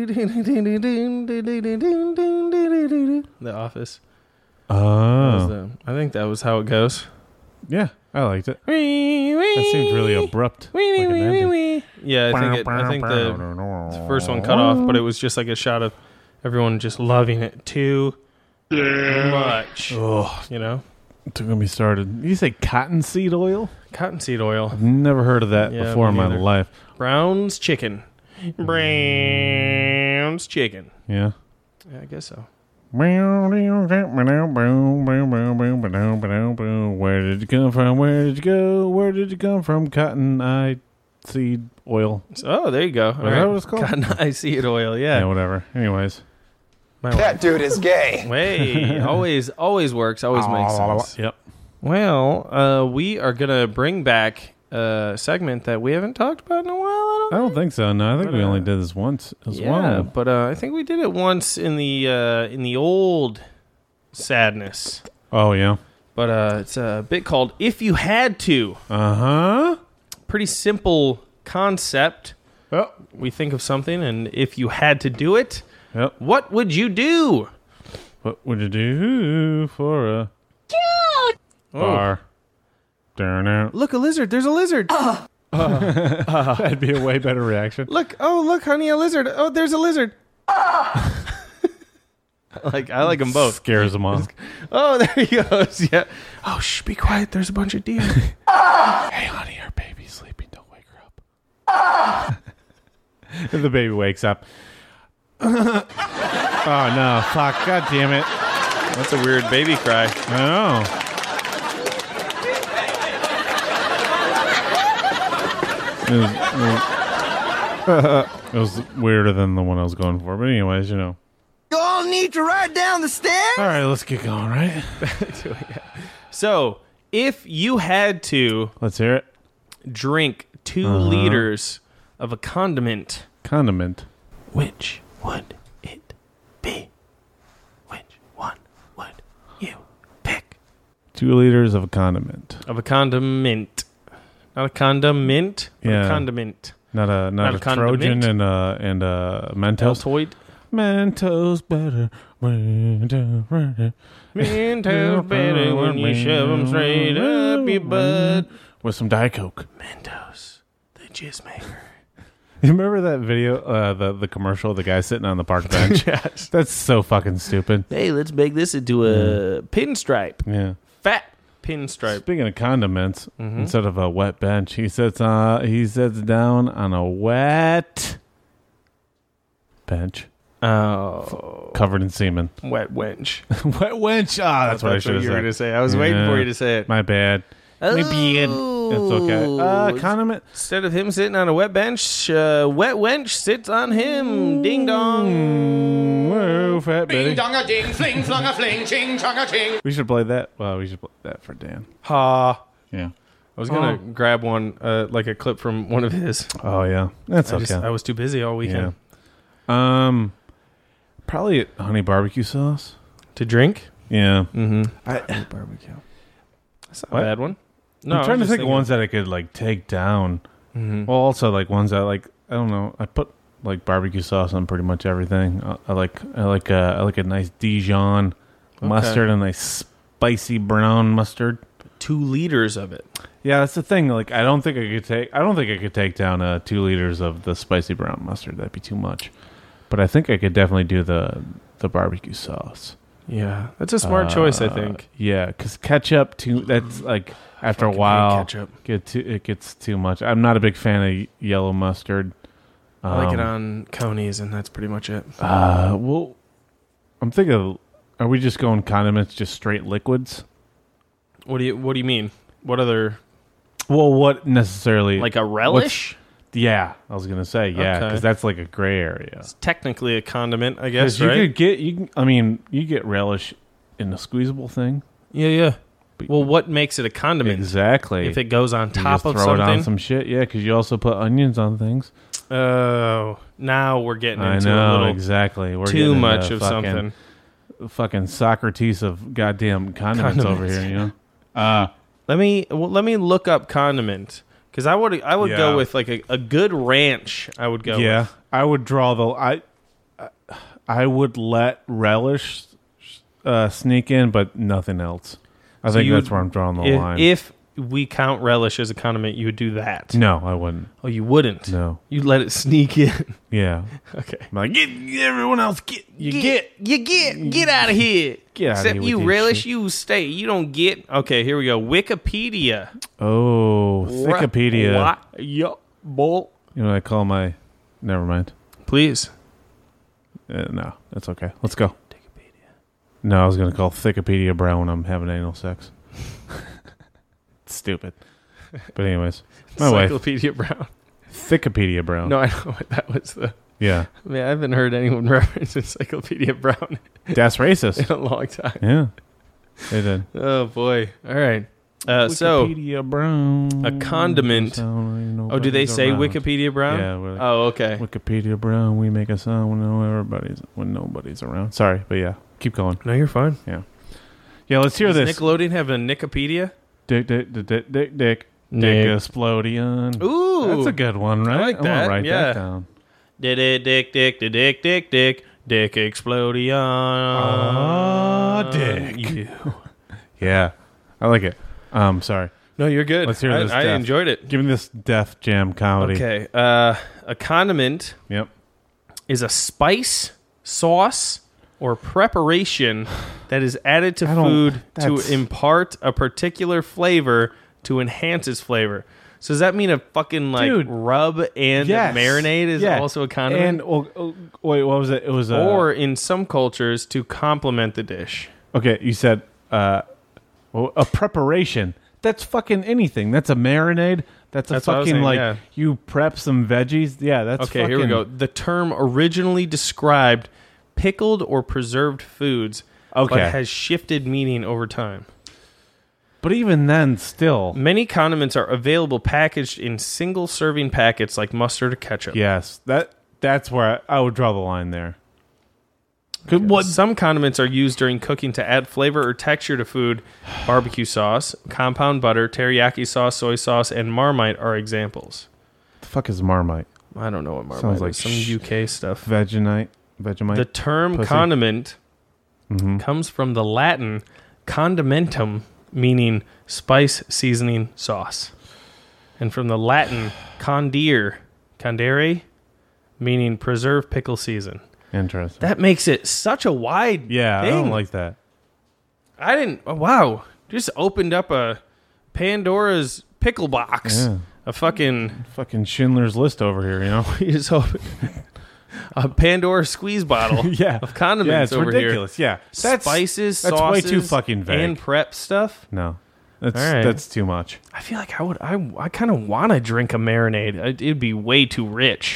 The Office. Oh. That was the- I think that was how it goes. Yeah, I liked it. That seemed really abrupt. Like an ending. Yeah, I think it, I think the, the first one cut off, but it was just like a shot of everyone just loving it too much. Oh, You know, don't get me started. You say cottonseed oil? cottonseed oil. Never heard of that Yeah, before in me my neither. life. Brown's Chicken. Brown's Chicken. Yeah. Yeah, I guess so. Where did you come from? Where did you go? Where did you come from? Cotton eye seed oil. Oh, there you go. All that right. what it's called? Cotton eye seed oil. Yeah. Yeah, whatever. Anyways. My That dude is gay. Way always always works. Always makes sense. Yep. Well, uh, we are gonna bring back a segment that we haven't talked about in a while. I don't, I don't think so. No, I think But, we uh, only did this once as yeah, well. but uh, I think we did it once in the uh, in the old sadness. Oh yeah. But uh, it's a bit called "If You Had to." Uh huh. Pretty simple concept. Well, we think of something, and if you had to do it, yep. what would you do? What would you do for a Cute! bar? Darn it. Look, a lizard. There's a lizard. Uh, that'd be a way better reaction. Look, oh, look, honey, a lizard. Oh, there's a lizard. like I like them both. Scares them off. Oh, there he goes. Yeah. Oh, shh, be quiet. There's a bunch of deer. Hey, honey, our baby's sleeping. Don't wake her up. The baby wakes up. Oh no! Fuck! God damn it! That's a weird baby cry. I know. It was, it was weirder than the one I was going for, but anyways, you know. You all need to ride down the stairs? All right, let's get going, right? So, if you had to Let's hear it. drink two Uh-huh. liters of a condiment, Condiment. which would it be? Which one would you pick? Two liters of a condiment. Of a condiment. Not a condiment, but Yeah. a condiment. Not a not, Not a, a condiment. Trojan and a and a Mentos. Altoid. Mentos better. Mentos better. Mentos better when you shove them straight up your butt. With some Diet Coke. Mentos, the jizz maker. You remember that video, uh, the the commercial, the guy sitting on the park bench? Yes. That's so fucking stupid. Hey, let's make this into a pinstripe. Yeah. Fat pinstripe. Speaking of condiments, Mhm. instead of a wet bench, he sits uh he sits down on a wet bench Oh. covered in semen. Wet wench. Wet wench. Ah, that's, what I That's should what have you said. were gonna say. I was waiting for you to say it. My bad. My bad. It's okay. Uh, condiment. Instead of him sitting on a wet bench, uh, wet wench sits on him. Ding dong. Whoa, fat Ding Betty. dong a ding, fling flong a fling, ching chong a ching. We should play that. Well, we should play that for Dan. Ha. Yeah. I was gonna Oh. grab one, uh, like a clip from one of his. Oh yeah, that's I okay. just- I was too busy all weekend. Yeah. Um, probably honey barbecue sauce to drink. Yeah. Mm-hmm. I, barbecue. That's not What? a bad one. No, I'm trying I to was think just of ones that I could like take down. Mhm. Well, also like ones that like I don't know. I put like barbecue sauce on pretty much everything. I, I like I like a, I like a nice Dijon Okay. mustard, a nice spicy brown mustard. Two liters of it. Yeah, that's the thing. Like, I don't think I could take. I don't think I could take down uh, two liters of the spicy brown mustard. That'd be too much. But I think I could definitely do the the barbecue sauce. Yeah, that's a smart choice, I Uh, think. Yeah, because ketchup too. That's like after a fucking hate while, ketchup. get too, it gets too much. I'm not a big fan of yellow mustard. I like it Um, on conies, and that's pretty much it. Uh, well, I'm thinking. Of, are we just going condiments, just straight liquids? What do you What do you mean? What other? Well, what necessarily? Like a relish? what's- Yeah, I was gonna say yeah, Okay. because that's like a gray area. It's technically a condiment, I guess. 'Cause you Right? could get you. Can, I mean, you get relish in the squeezable thing. Yeah, yeah. Well, what makes it a condiment? Exactly. If it goes on You top just of throw something. it on some shit. Yeah, because you also put onions on things. Oh, now we're getting I into a know little exactly. We're too getting much into of fucking, something. Fucking Socrates of goddamn condiments, over here. You know. Uh, Let me well, let me look up condiment because I would I would Yeah. go with like a, a good ranch. I would go. yeah, with. I would draw the. I I would let relish uh, sneak in, but nothing else. I So think you that's would- where I'm drawing the if, line. If we count relish as a condiment, you would do that. no, I wouldn't. Oh, you wouldn't. No. You'd let it sneak in. Yeah. Okay. I'm like, get, get everyone else. Get you get. you get get out of here. Get outta Except here with you your relish, shit. you stay. You don't get. Okay, here we go. Wikipedia. Oh, Wikipedia. What? Yup, bull. You know what I call my? Never mind. Please. Uh, no, that's okay. Let's go. No, I was gonna call Thickopedia Brown when I'm having anal sex. Stupid. But anyways, my wife. Encyclopedia Brown. Thickopedia Brown. No, I know what that was. The. Yeah. I mean, I haven't heard anyone reference Encyclopedia Brown That's racist. in a long time. Yeah. They did. Oh boy! All right. Uh, so, Wikipedia Brown. a condiment. Oh, do they say around. Wikipedia Brown? Yeah. We're like, oh, okay. Wikipedia Brown. We make a sound when no everybody's when nobody's around. Sorry, but yeah, keep going. No, you're fine. Yeah. Yeah. Let's hear Does this. Nickelodeon have a Nickopedia? Dick, dick, dick, dick, dick, dick. Nick. Explodion. Ooh, that's a good one, right? I like I'm gonna that. write yeah. that down. Dick, dick, dick, dick, dick, dick, dick, dick, Explodion. Ah, dick. You. Yeah, I like it. Um, sorry. No, you're good. Let's hear I, this. I Def. enjoyed it. Give me this Def Jam comedy. Okay. Uh, a condiment Yep. is a spice, sauce, or preparation that is added to I don't- food to that's- impart a particular flavor to enhance its flavor. So does that mean a fucking like Dude. rub and Yes. marinade is Yeah. also a condiment? And oh, oh, wait, what was it? It was a. or in some cultures to complement the dish. Okay, you said uh, well, a preparation. That's fucking anything. That's a marinade. That's a That's what I was fucking saying, like yeah. you prep some veggies. Yeah, that's Okay, fucking, here we go. The term originally described pickled or preserved foods, Okay. but has shifted meaning over time. But even then, still, Many condiments are available packaged in single-serving packets like mustard or ketchup. yes, that that's where I, I would draw the line there. 'Cause what? Some condiments are used during cooking to add flavor or texture to food. Barbecue sauce, compound butter, teriyaki sauce, soy sauce, and Marmite are examples. The fuck is Marmite? I don't know what Marmite Sounds is. like Some sh- U K stuff. Vegemite. Vegemite. The term Pussy. condiment Mhm. comes from the Latin condimentum, meaning spice, seasoning, sauce. And from the Latin condire, condere, meaning preserve, pickle, season. Interesting. That makes it such a wide yeah, thing. I don't like that. I didn't. Oh, wow. Just opened up a Pandora's pickle box. Yeah. A fucking. Fucking Schindler's List over here, you know? You just opened a Pandora squeeze bottle Yeah. of condiments Yeah, it's over ridiculous. here. Yeah. That's- Spices, that's way sauces, too fucking vague. and prep stuff. No, that's All right. that's too much. I feel like I would. I I kind of want to drink a marinade. It- It'd be way too rich.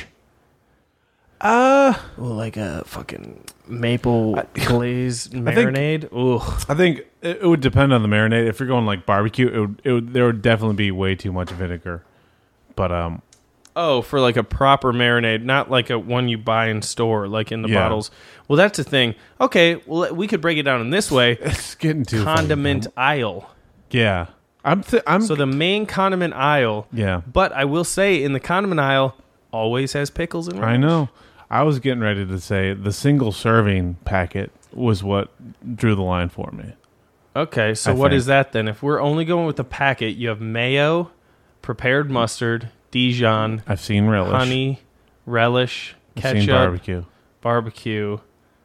Uh, Well, like a fucking maple glaze think- marinade. Ugh. I think it, it would depend on the marinade. If you're going like barbecue, it would, it would there would definitely be way too much vinegar. But um, Oh, for like a proper marinade, not like a one you buy in store, like in the Yeah. bottles. Well, that's the thing. Okay, well, we could break it down in this way: it's getting too condiment fucking- aisle. Yeah, I'm. Th- I'm. So the main condiment aisle. yeah, But I will say, in the condiment aisle, always has pickles and. I relish. know. I was getting ready to say the single serving packet was what drew the line for me. Okay, so I what think. is that then? If we're only going with the packet, you have mayo, prepared mustard, Dijon, I've seen relish, honey, relish, I've ketchup, seen barbecue. barbecue.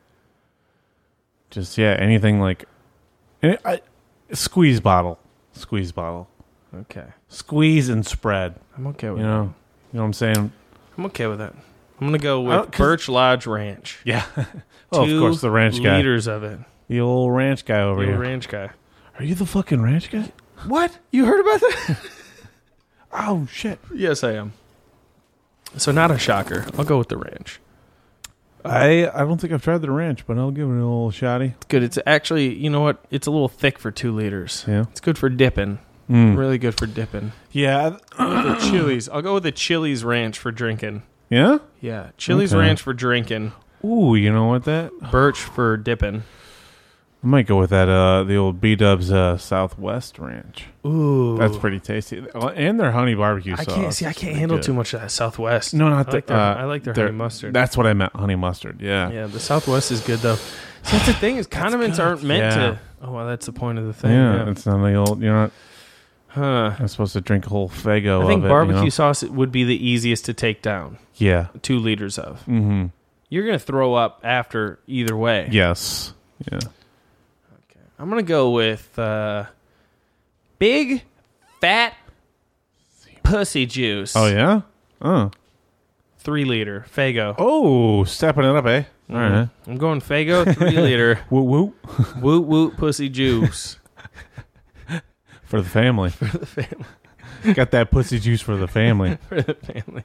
Just yeah, anything like any, I, squeeze bottle, squeeze bottle, Okay, squeeze and spread. I'm okay with You know, you know what I'm saying? that. I'm okay with that. I'm gonna go I don't- with 'cause- Birch Lodge Ranch. Yeah. Oh, Two of course, the ranch guy, liters of it. the old ranch guy over The here. ranch guy. Are you the fucking ranch guy? What? You heard about that? Oh shit! Yes, I am. So not a shocker. I'll go with the ranch. I I don't think I've tried the ranch, but I'll give it a little shotty. It's good. It's actually, you know what? It's a little thick for two liters. Yeah. It's good for dipping. Mm. Really good for dipping. Yeah. The Chili's. I'll go with the Chili's Ranch for drinking. Yeah. Yeah, Chili's Okay. Ranch for drinking. Ooh, you know what that? Birch for dipping. I might go with that. Uh, the old B Dubs uh, Southwest Ranch. Ooh, That's pretty tasty, and their honey barbecue I sauce. can't see. I is can't pretty handle good. too much of that Southwest. No, not I like the, their, uh, I like their their- honey mustard. That's what I meant. Honey mustard. Yeah. Yeah, the Southwest is good though. See, that's the thing is condiments good. aren't meant Yeah. to. Oh, well, that's the point of the thing. Yeah, Yeah. it's not the old. You're not. Huh. I'm supposed to drink a whole Fago. I think of it, barbecue You know? sauce would be the easiest to take down. Yeah. Two liters of. Mm-hmm. You're gonna throw up after either way. Yes. Yeah. I'm gonna go with uh, big fat pussy juice. Oh yeah. Oh. Three liter Fago. Oh, stepping it up, eh? All Mhm. right. I'm going Fago three liter. Woo woo. Woot woot pussy juice For the family. for the family. Got that pussy juice for the family. For the family.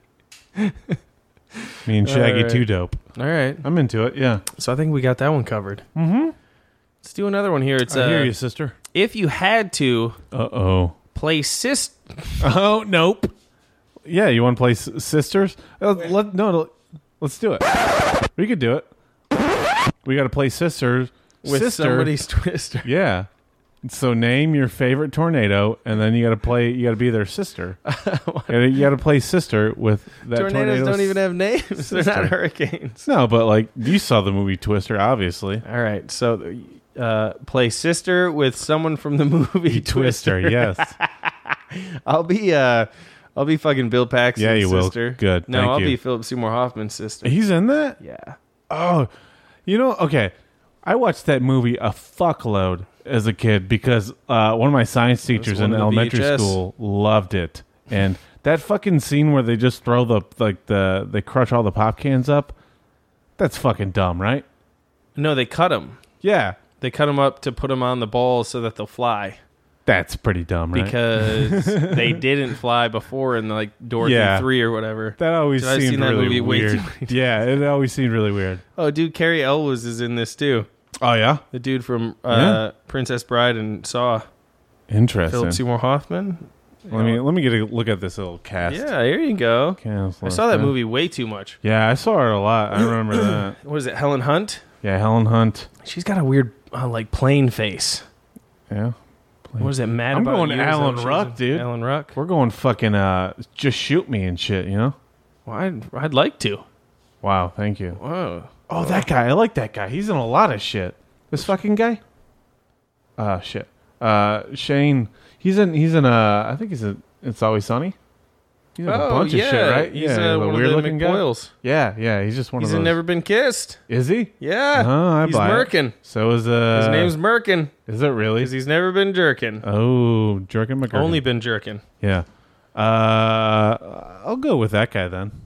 Me and Shaggy All right. too dope. All right. I'm into it. Yeah. So I think we got that one covered. Mm-hmm. Let's do another one here. It's I uh, hear you, sister. if you had to Uh oh. play sis, Oh nope. Yeah, you want to play s- sisters? Uh, let, no, no, let's do it. We could do it. We got to play sisters with sister. somebody's twister. Yeah. So name your favorite tornado, and then you got to play. You got to be their sister. You got to play sister with that. Tornadoes don't even have names. sister. They're not hurricanes. No, but like you saw the movie Twister, obviously. All right, so uh, play sister with someone from the movie Twister. Twister. Yes. I'll be. Uh, I'll be fucking Bill Paxton's Yeah, you will. sister. Good. No, Thank I'll you. be Philip Seymour Hoffman's sister. He's in that? Yeah. Oh, you know, okay. I watched that movie a fuckload as a kid because uh, one of my science teachers one in of the elementary V H S. school loved it. And that fucking scene where they just throw the, like, the, they crush all the pop cans up, that's fucking dumb, right? No, they cut them. Yeah. They cut them up to put them on the balls so that they'll fly. That's pretty dumb, right? Because they didn't fly before in like Dorothy Yeah. three or whatever. That always I've seemed seen that really movie way weird. too many times. Yeah, it always seemed really weird. Oh, dude, Carrie Elwes is in this too. Oh, yeah? The dude from uh, Yeah. Princess Bride and Saw. Interesting. Philip Seymour Hoffman. Let me let me get a look at this little cast. Yeah, here you go. Cast I saw that list. movie way too much. Yeah, I saw her a lot. I remember that. What is it, Helen Hunt? Yeah, Helen Hunt. She's got a weird, uh, like, plain face. Yeah. What is it, Mad I'm About going You? Is that Alan what she's Ruck, in? dude. Alan Ruck? We're going fucking uh, Just Shoot Me and shit, you know? Well, I'd, I'd like to. Wow, thank you. Whoa. Oh, that guy. I like that guy. He's in a lot of shit. This fucking guy? Uh, shit. Uh, Shane. He's in, he's in, uh, I think he's in It's Always Sunny. He's in a Oh, bunch yeah. of shit, right? He's, yeah, uh, the one of the weird-looking guy. McBoyles. Yeah, yeah, he's just one He's of in those. Never Been Kissed. Is he? Yeah. Oh, I He's buy it. Merkin. So is, uh... His name's Merkin. Is it really? Because he's never been jerking. Oh, Jerkin McGurkin. Only been jerking. Yeah. Uh, I'll go with that guy then.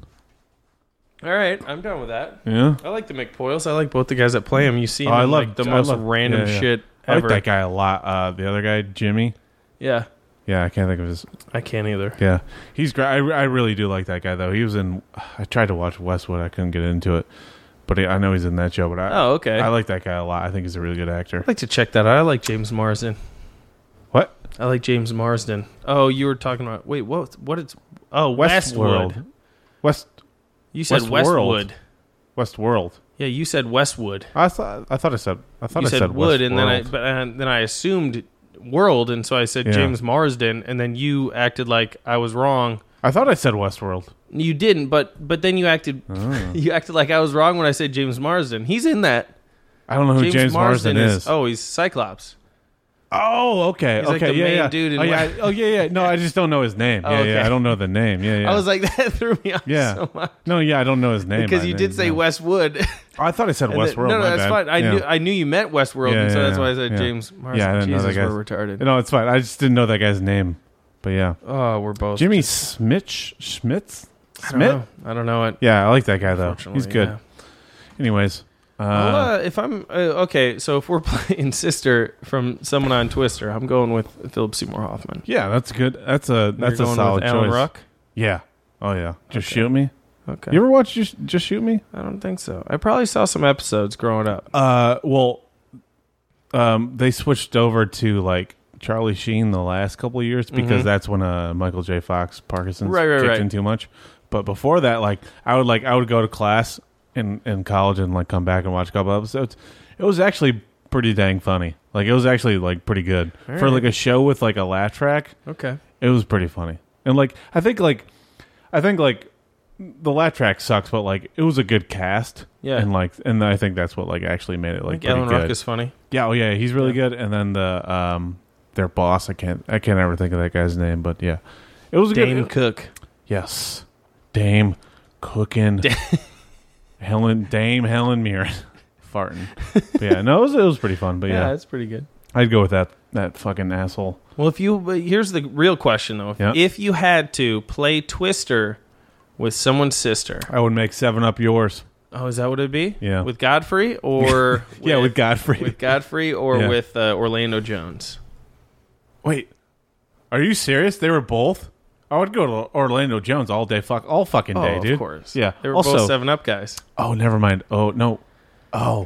All right, I'm done with that. Yeah. I like the McPoyles. I like both the guys that play him. You see Oh, him I in, love like the I most love- random yeah, yeah. shit I like ever. that guy a lot. Uh, the other guy, Jimmy. Yeah. Yeah, I can't think of his. I can't either. Yeah, he's great. I, I really do like that guy though. He was in. I tried to watch Westwood. I couldn't get into it, but he, I know he's in that show. But I, Oh, okay. I like that guy a lot. I think he's a really good actor. I'd like to check that out. I like James Marsden. What? I like James Marsden. Oh, you were talking about. Wait, what? What? It's oh Westworld. Westwood. West. You said Westworld. Westwood. Westworld. Yeah, you said Westwood. I thought. I thought I said. I thought You I said, said wood, and then I Westworld. but uh, then I assumed world, and so I said Yeah. James Marsden, and then you acted like I was wrong. I thought I said Westworld. You didn't, but but then you acted Oh. you acted like I was wrong when I said James Marsden. He's in that. I don't know who James, Marsden, is. Oh, he's Cyclops. Oh, okay. He's like okay, the yeah, main yeah. dude in oh, yeah. West- oh, yeah, yeah. No, I just don't know his name. Oh, Yeah, okay. yeah. I don't know the name. Yeah, yeah. I was like, that threw me off yeah. so much. No, yeah, I don't know his name. Because I you didn't did say know. Westwood. Oh, I thought I said And then- Westworld. No, no, my that's bad. fine. I Yeah. knew I knew you meant Westworld, Yeah, and so yeah, that's why I yeah. said Yeah. James Marsden. Yeah, I didn't Jesus, know that guy's. we're retarded. No, it's fine. I just didn't know that guy's name. But yeah. Oh, we're both. Jimmy Smits? Schmitz? I don't know. I don't know it. Yeah, I like that guy, though. He's Unfortunately, good. yeah. Anyways. Uh, Well, uh, if I'm uh, okay, so if we're playing Sister from someone on Twister, I'm going with Philip Seymour Hoffman. yeah, that's good. That's a that's You're a going solid with Alan choice. Ruck? Yeah. Oh, yeah. Just Okay. Shoot Me? Okay. You ever watch Just, Just Shoot Me? I don't think so. I probably saw some episodes growing up. Uh, well, um, they switched over to like Charlie Sheen the last couple of years because Mhm. that's when uh Michael J. Fox Parkinson's Right, right, kicked right. in too much. But before that, like I would like I would go to class in in college and like come back and watch a couple episodes. It was actually pretty dang funny. Like it was actually like pretty good All for right. like a show with like a laugh track. Okay. It was pretty funny. And like I think like I think like the laugh track sucks, but like it was a good cast. Yeah. And like and I think that's what like actually made it I like think Alan pretty Ruck good. is funny. Yeah, oh yeah, he's really Yeah. good. And then the um their boss, I can't I can't ever think of that guy's name, but yeah. It was a Dame good Cook. Yes. Dame cooking. Helen Dame Helen Mirren. Farting. But yeah, no, it was it was pretty fun, but Yeah, yeah. that's pretty good. I'd go with that that fucking asshole. Well, if you but here's the real question though: if, Yeah. if you had to play Twister with someone's sister, I would make seven up yours. oh, is that what it'd be? Yeah. with Godfrey or Yeah, with Godfrey. with Godfrey or Yeah. with uh, Orlando Jones. Wait. Are you serious? They were both? I would go to Orlando Jones all day fuck all fucking day, oh, dude. of course. Yeah. they were also, both Seven Up guys. Oh, never mind. Oh, no. Oh,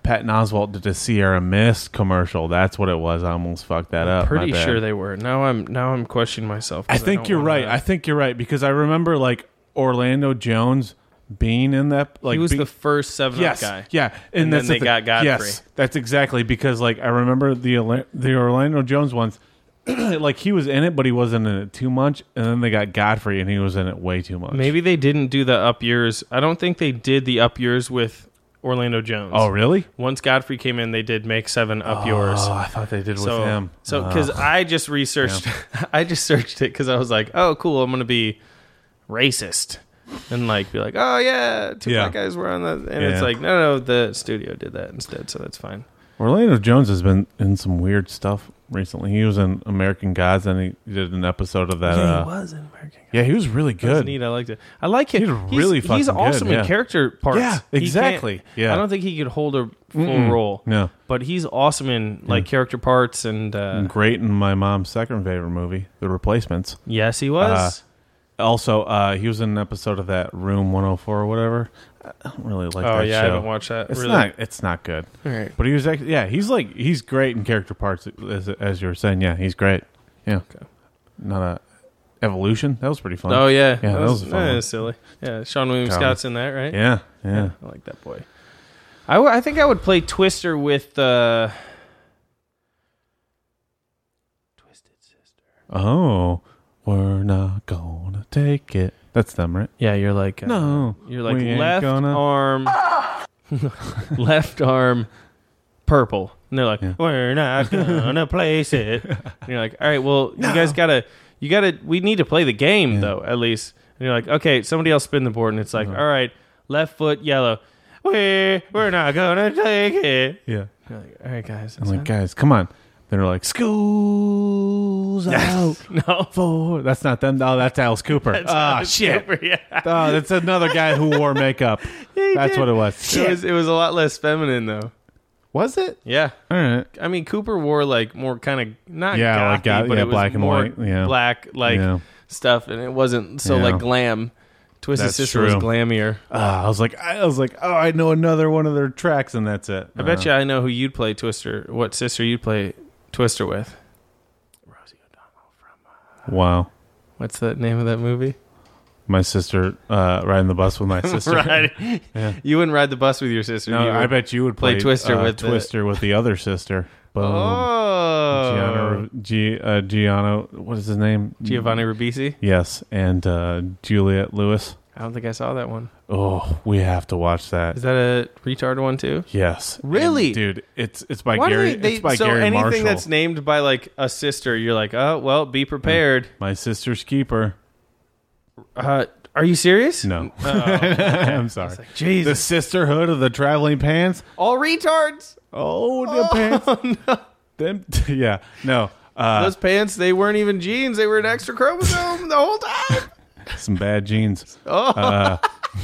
Patton Oswalt did a Sierra Mist commercial. That's what it was. I almost fucked that up. Pretty My bad. sure they were. Now I'm now I'm questioning myself. 'cause I think don't you're wanna- right. I think you're right because I remember like Orlando Jones being in that. Like he was be- the first Seven yes, Up guy. yeah, and, that's then they the got thing. Godfrey. Yes, that's exactly because like I remember the Orla- the Orlando Jones ones. Like he was in it, but he wasn't in it too much. And then they got Godfrey, and he was in it way too much. Maybe they didn't do the up years. I don't think they did the up years with Orlando Jones. Oh, really? Once Godfrey came in, they did make seven up yours. Oh, I thought they did so, with him. So because Oh. I just researched, I just searched it because I was like, oh, cool, I'm gonna be racist and like be like, oh yeah, two Yeah. black guys were on the, and Yeah. it's like, no, no, the studio did that instead, so that's fine. Orlando Jones has been in some weird stuff recently. He was in American Gods, and he did an episode of that. Yeah, he uh, was in American Yeah, he was really That was good. neat. I liked it. I like him. He's really fucking He's good, awesome yeah. in character parts. Yeah, He exactly. can't- Yeah. I don't think he could hold a full Mm-mm. role. No. But he's awesome in like character parts and uh, And great in my mom's second favorite movie, The Replacements. yes, he was. Uh, also, uh, he was in an episode of that Room one oh four or whatever. I don't really like Oh, that yeah, I show. haven't watched that. It's Really? not. It's not good. All right. But he was actually, yeah, he's like he's great in character parts as as you were saying. Yeah, he's great. Yeah. Okay. Not a Evolution. That was pretty fun. Oh yeah, yeah, that, was, a fun. that one. was silly. Yeah, Sean William Comedy. Scott's in that, right? Yeah, yeah. I like that boy. I, w- I think I would play Twister with uh, Twisted Sister. Oh, we're not gonna take it. That's them, right? Yeah, you're like uh, No, you're like we ain't left gonna- arm, left arm, purple. And they're like, we're not gonna place it. And you're like, all right, well, you guys gotta, you gotta, we need to play the game though, at least. And you're like, okay, somebody else spin the board, and it's like, all right, left foot yellow. We we're not gonna take it. Yeah. You're like, all right, guys. I'm like, guys, come on. They're like, school's out. No, for that's not them. No, that's Alice Cooper. That's Ah, Alice shit. Cooper, yeah. Oh, that's another guy who wore makeup. That's did. what it was. It was it was a lot less feminine though. Was it? Yeah. All right. I mean, Cooper wore like more kind of not Yeah, gothy, like go- but yeah, it was black and more white, yeah. black like Yeah. stuff, and it wasn't so Yeah. like glam. Twisted That's Sister was true. glammier. Ah, I was like, I was like, oh, I know another one of their tracks, and that's it. I bet you I know who you'd play Twister. What sister you'd play Twister with? Wow. What's the name of that movie? My sister uh, riding the bus with my sister. Right. Yeah. You wouldn't ride the bus with your sister. No, You I would bet you would play, Twister uh, with the- Twister with the other sister. Boom. Oh. Gianna, G, uh, Gianno, what is his name? Giovanni Ribisi. Yes, and uh, Juliette Lewis. I don't think I saw that one. Oh, we have to watch that. Is that a retard one too? Yes, Really? And, dude. It's it's by Why do Gary. they- they- it's by so Gary anything Marshall. that's named by like a sister, you're like, oh well, be prepared. My sister's keeper. Uh, are you serious? No, Oh. I'm sorry. like, Jesus. The Sisterhood of the Traveling Pants. All retards. Oh, the pants. No. Them, yeah, no. Uh, Those pants, they weren't even jeans. They were an extra chromosome the whole time. some bad jeans. Oh, Uh,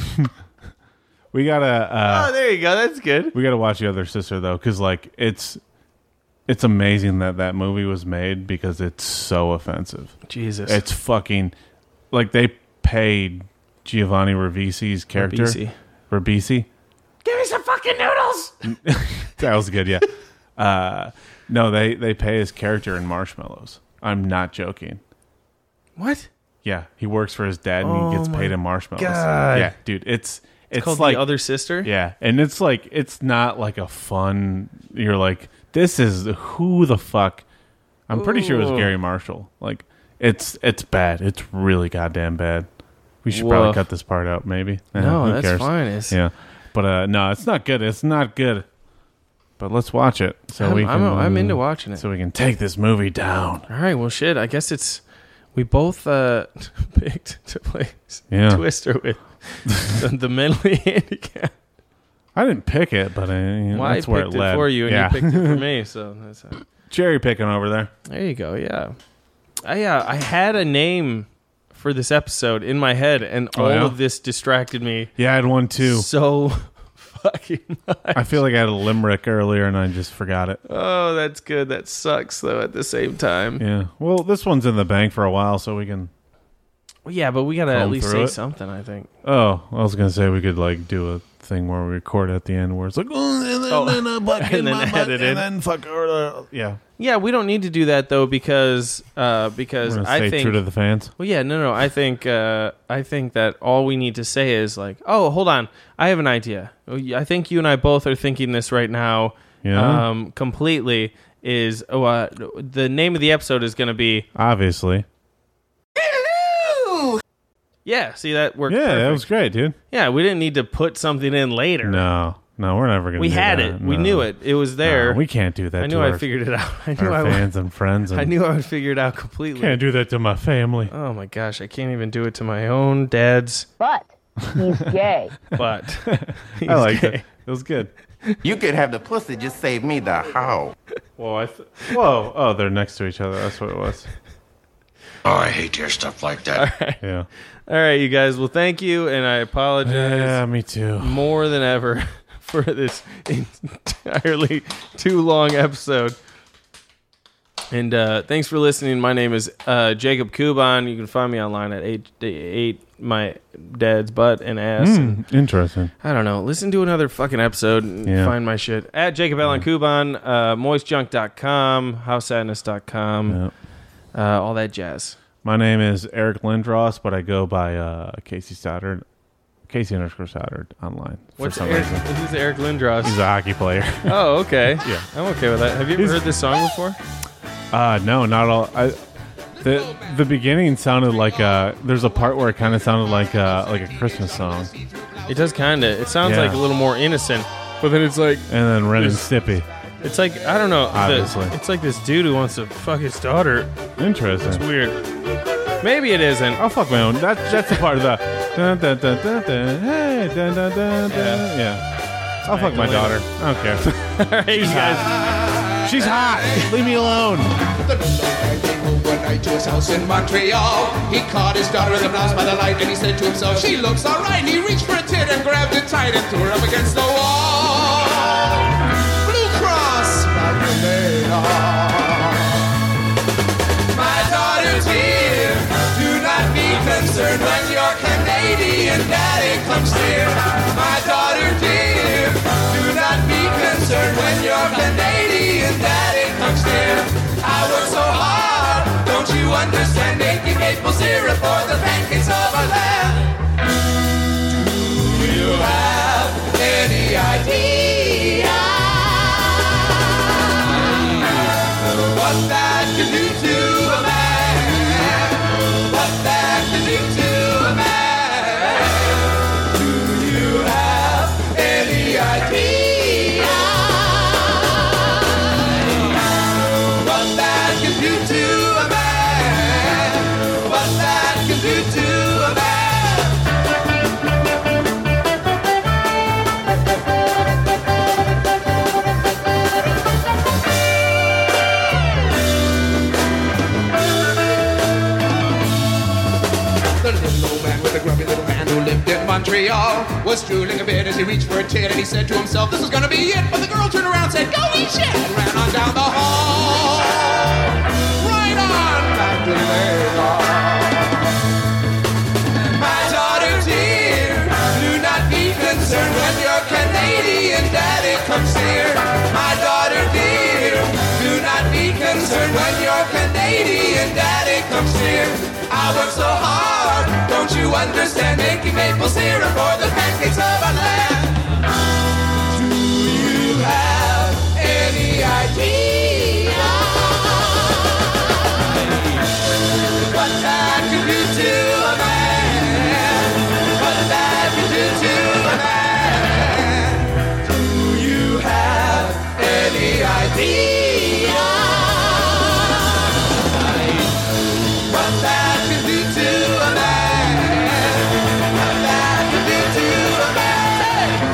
we gotta. Uh, oh there you go. That's good. We got to watch the other sister though, because like it's it's amazing that that movie was made because it's so offensive. Jesus. It's fucking like they paid Giovanni Ribisi's character Ribisi. Ribisi. Give me some fucking noodles. That was good. Yeah. Uh, no, they they pay his character in marshmallows. I'm not joking. What? Yeah, he works for his dad and Oh he gets my paid in marshmallows. God. Yeah, dude, it's it's, It's called like The Other Sister. yeah, and it's like it's not like a fun. You're like, this is who the fuck. I'm pretty sure it was Ooh. Gary Marshall. Like, it's it's bad. It's really goddamn bad. We should Woof. probably cut this part out, maybe. Eh, No, who that's cares? fine. It's, Yeah, but uh, no, it's not good. It's not good. But let's watch it so I'm, we I'm, can. I'm into watching it. So we can take this movie down. All right. Well, shit. I guess it's we both uh, picked to play Yeah. Twister with the, the mentally handicapped. I didn't pick it, but uh, you know, Well, I that's where picked it it, led. for you, and yeah. you picked it for me. So that's a, Cherry picking over there. there you go. Yeah. I uh, I had a name for this episode in my head, and Oh, all yeah? of this distracted me Yeah, I had one too. so fucking much. I feel like I had a limerick earlier and I just forgot it. Oh, that's good. That sucks though. At the same time. Yeah. Well, this one's in the bank for a while, so we can. Well, yeah, but we gotta at Comb least through say it? something. I think. Oh, I was gonna say we could like do a thing where we record at the end where it's like, oh, and then, Oh, then a butt and in then my butt, edit it. and then fuck her. Uh, yeah, Yeah, we don't need to do that though because uh, because we're gonna I stay think true to the fans. Well, yeah, no, no. I think uh, I think that all we need to say is like, oh, hold on, I have an idea. I think you and I both are thinking this right now. Yeah. Um, completely is oh, uh, the name of the episode is going to be Obviously. yeah. See that worked. Yeah, that perfect. was great, dude. Yeah, we didn't need to put something in later. No, no, we're never gonna. we do had that. it. We No. knew it. It was there. No, we can't do that. I knew to I our, figured it out. I knew our I would. fans and friends. And I knew I would figure it out completely. Can't do that to my family. Oh my gosh, I can't even do it to my own dad's. But he's gay. But he's I like gay. it. It was good. You could have the pussy, just save me the how. Whoa, I th- whoa, oh, they're next to each other. That's what it was. Oh, I hate to hear stuff like that. All right. Yeah. All right, you guys. Well, thank you, and I apologize. Yeah, me too. More than ever for this entirely too long episode. And uh, thanks for listening. My name is uh, Jacob Kuban. You can find me online at eight eight my dad's butt and ass. Mm, and, interesting. I don't know. Listen to another fucking episode and Yeah. find my shit at Jacob Allen Kuban, uh, moist junk dot com, house sadness dot com, Yep. uh, all that jazz. My name is Eric Lindros, but I go by uh, Casey Stoddard. Casey underscore Stoddard online. For What's some Eric, reason. who's Eric Lindros? He's a hockey player. Oh, okay. Yeah. I'm okay with that. Have you ever He's- heard this song before? Uh, no, not all. I, the the beginning sounded like uh there's a part where it kind of sounded like uh like a Christmas song, It does kind of. It sounds Yeah. like a little more innocent, but then it's like and then Ren and There's- Stippy. it's like I don't know. the- Obviously. it's like this dude who wants to fuck his daughter. Interesting. It's weird. Maybe it isn't. I'll fuck my own. That that's the part of the dun, dun, dun, dun, dun, hey, dun, dun, dun, dun. Yeah. Yeah. I'll fuck I my believe daughter. it. I don't care. All right, you guys. She's hot. Leave me alone. The guy came home one night to his house in Montreal. He caught his daughter in the blouse by the light, and he said to himself, "She looks all right." He reached for a tit and grabbed it tight and threw her up against the wall. Blue Cross, Magdalena. My daughter's here. Do not be concerned when your Canadian daddy comes near. My daughter dear, do not be concerned when your Canadian daddy comes near. I work so hard, don't you understand? Making maple syrup for the pancakes of our land. Do you have any idea what that can do to a man? What that can do to a man? Do you have any idea what that can do to a man? What that can do to a man? The little old man with the grubby little hand who lived in Montreal was drooling a bit as he reached for a tit, and he said to himself, "This is gonna be it." But the girl turned around and said, "Go eat shit," and ran on down the hall. Right on, Magdalena. My daughter dear, do not be concerned when your Canadian daddy comes here. My daughter dear, do not be concerned when your Canadian daddy comes here. I work so hard, don't you understand? Making maple syrup for the pancakes of our land. Do you have any idea what that can do to a man? What that can do to a man? Do you have any idea what that can do to a man? What that can do to a man?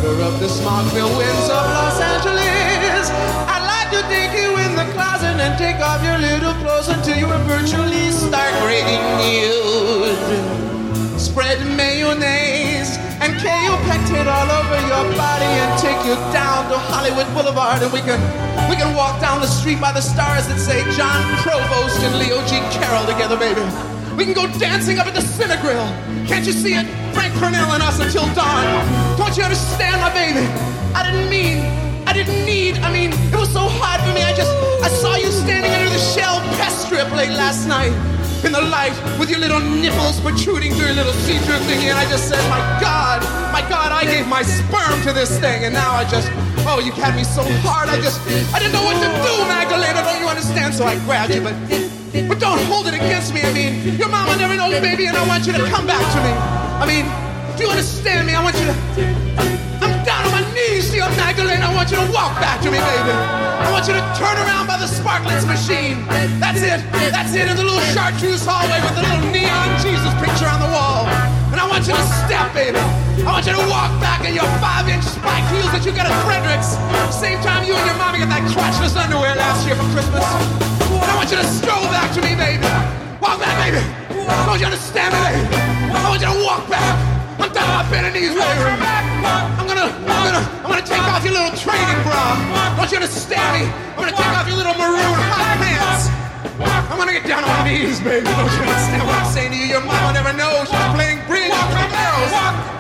Sober up the smog-filled winds of Los Angeles. I'd like to take you in the closet and take off your little clothes until you were virtually stark raving nude. Spread mayonnaise and kaopectate all over your body and take you down to Hollywood Boulevard, and we can we can walk down the street by the stars that say John Provost and Leo G. Carroll together, baby. We can go dancing up at the Cinegrill. Can't you see it? Frank Purnell and us until dawn. Don't you understand, my baby? I didn't mean, I didn't need, I mean, it was so hard for me. I just, I saw you standing under the Shell Pest Strip late last night in the light with your little nipples protruding through your little see-through thingy, and I just said, my God, my God, I gave my sperm to this thing, and now I just, oh, you had me so hard, I just, I didn't know what to do, Magdalena, don't you understand? So I grabbed you, but... But don't hold it against me. I mean, your mama never knows, baby, and I want you to come back to me. I mean, do you understand me? I want you to... I'm down on my knees, dear Magdalena. I want you to walk back to me, baby. I want you to turn around by the Sparklets machine. That's it. That's it. In the little chartreuse hallway with the little neon Jesus picture on the wall. And I want you to step, baby. I want you to walk back in your five-inch spike heels that you got at Frederick's. Same time you and your mommy got that crotchless underwear last year for Christmas. And I want you to stroll back to me, baby. Walk back, baby. Don't you understand me, baby? I want you to walk back. I'm down on my bended knees, baby. I'm gonna, I'm gonna, I'm gonna take off your little training bra. Don't you understand me? I'm gonna take off your little maroon hot pants. I'm gonna get down on my knees, baby. Don't you understand what I'm saying to you? Your mama never knows. She's playing bridge with the girls.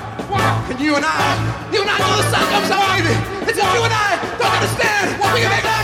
And you and I, you and I know the sun comes out, baby. It's just you and I. Don't you understand? We can make love.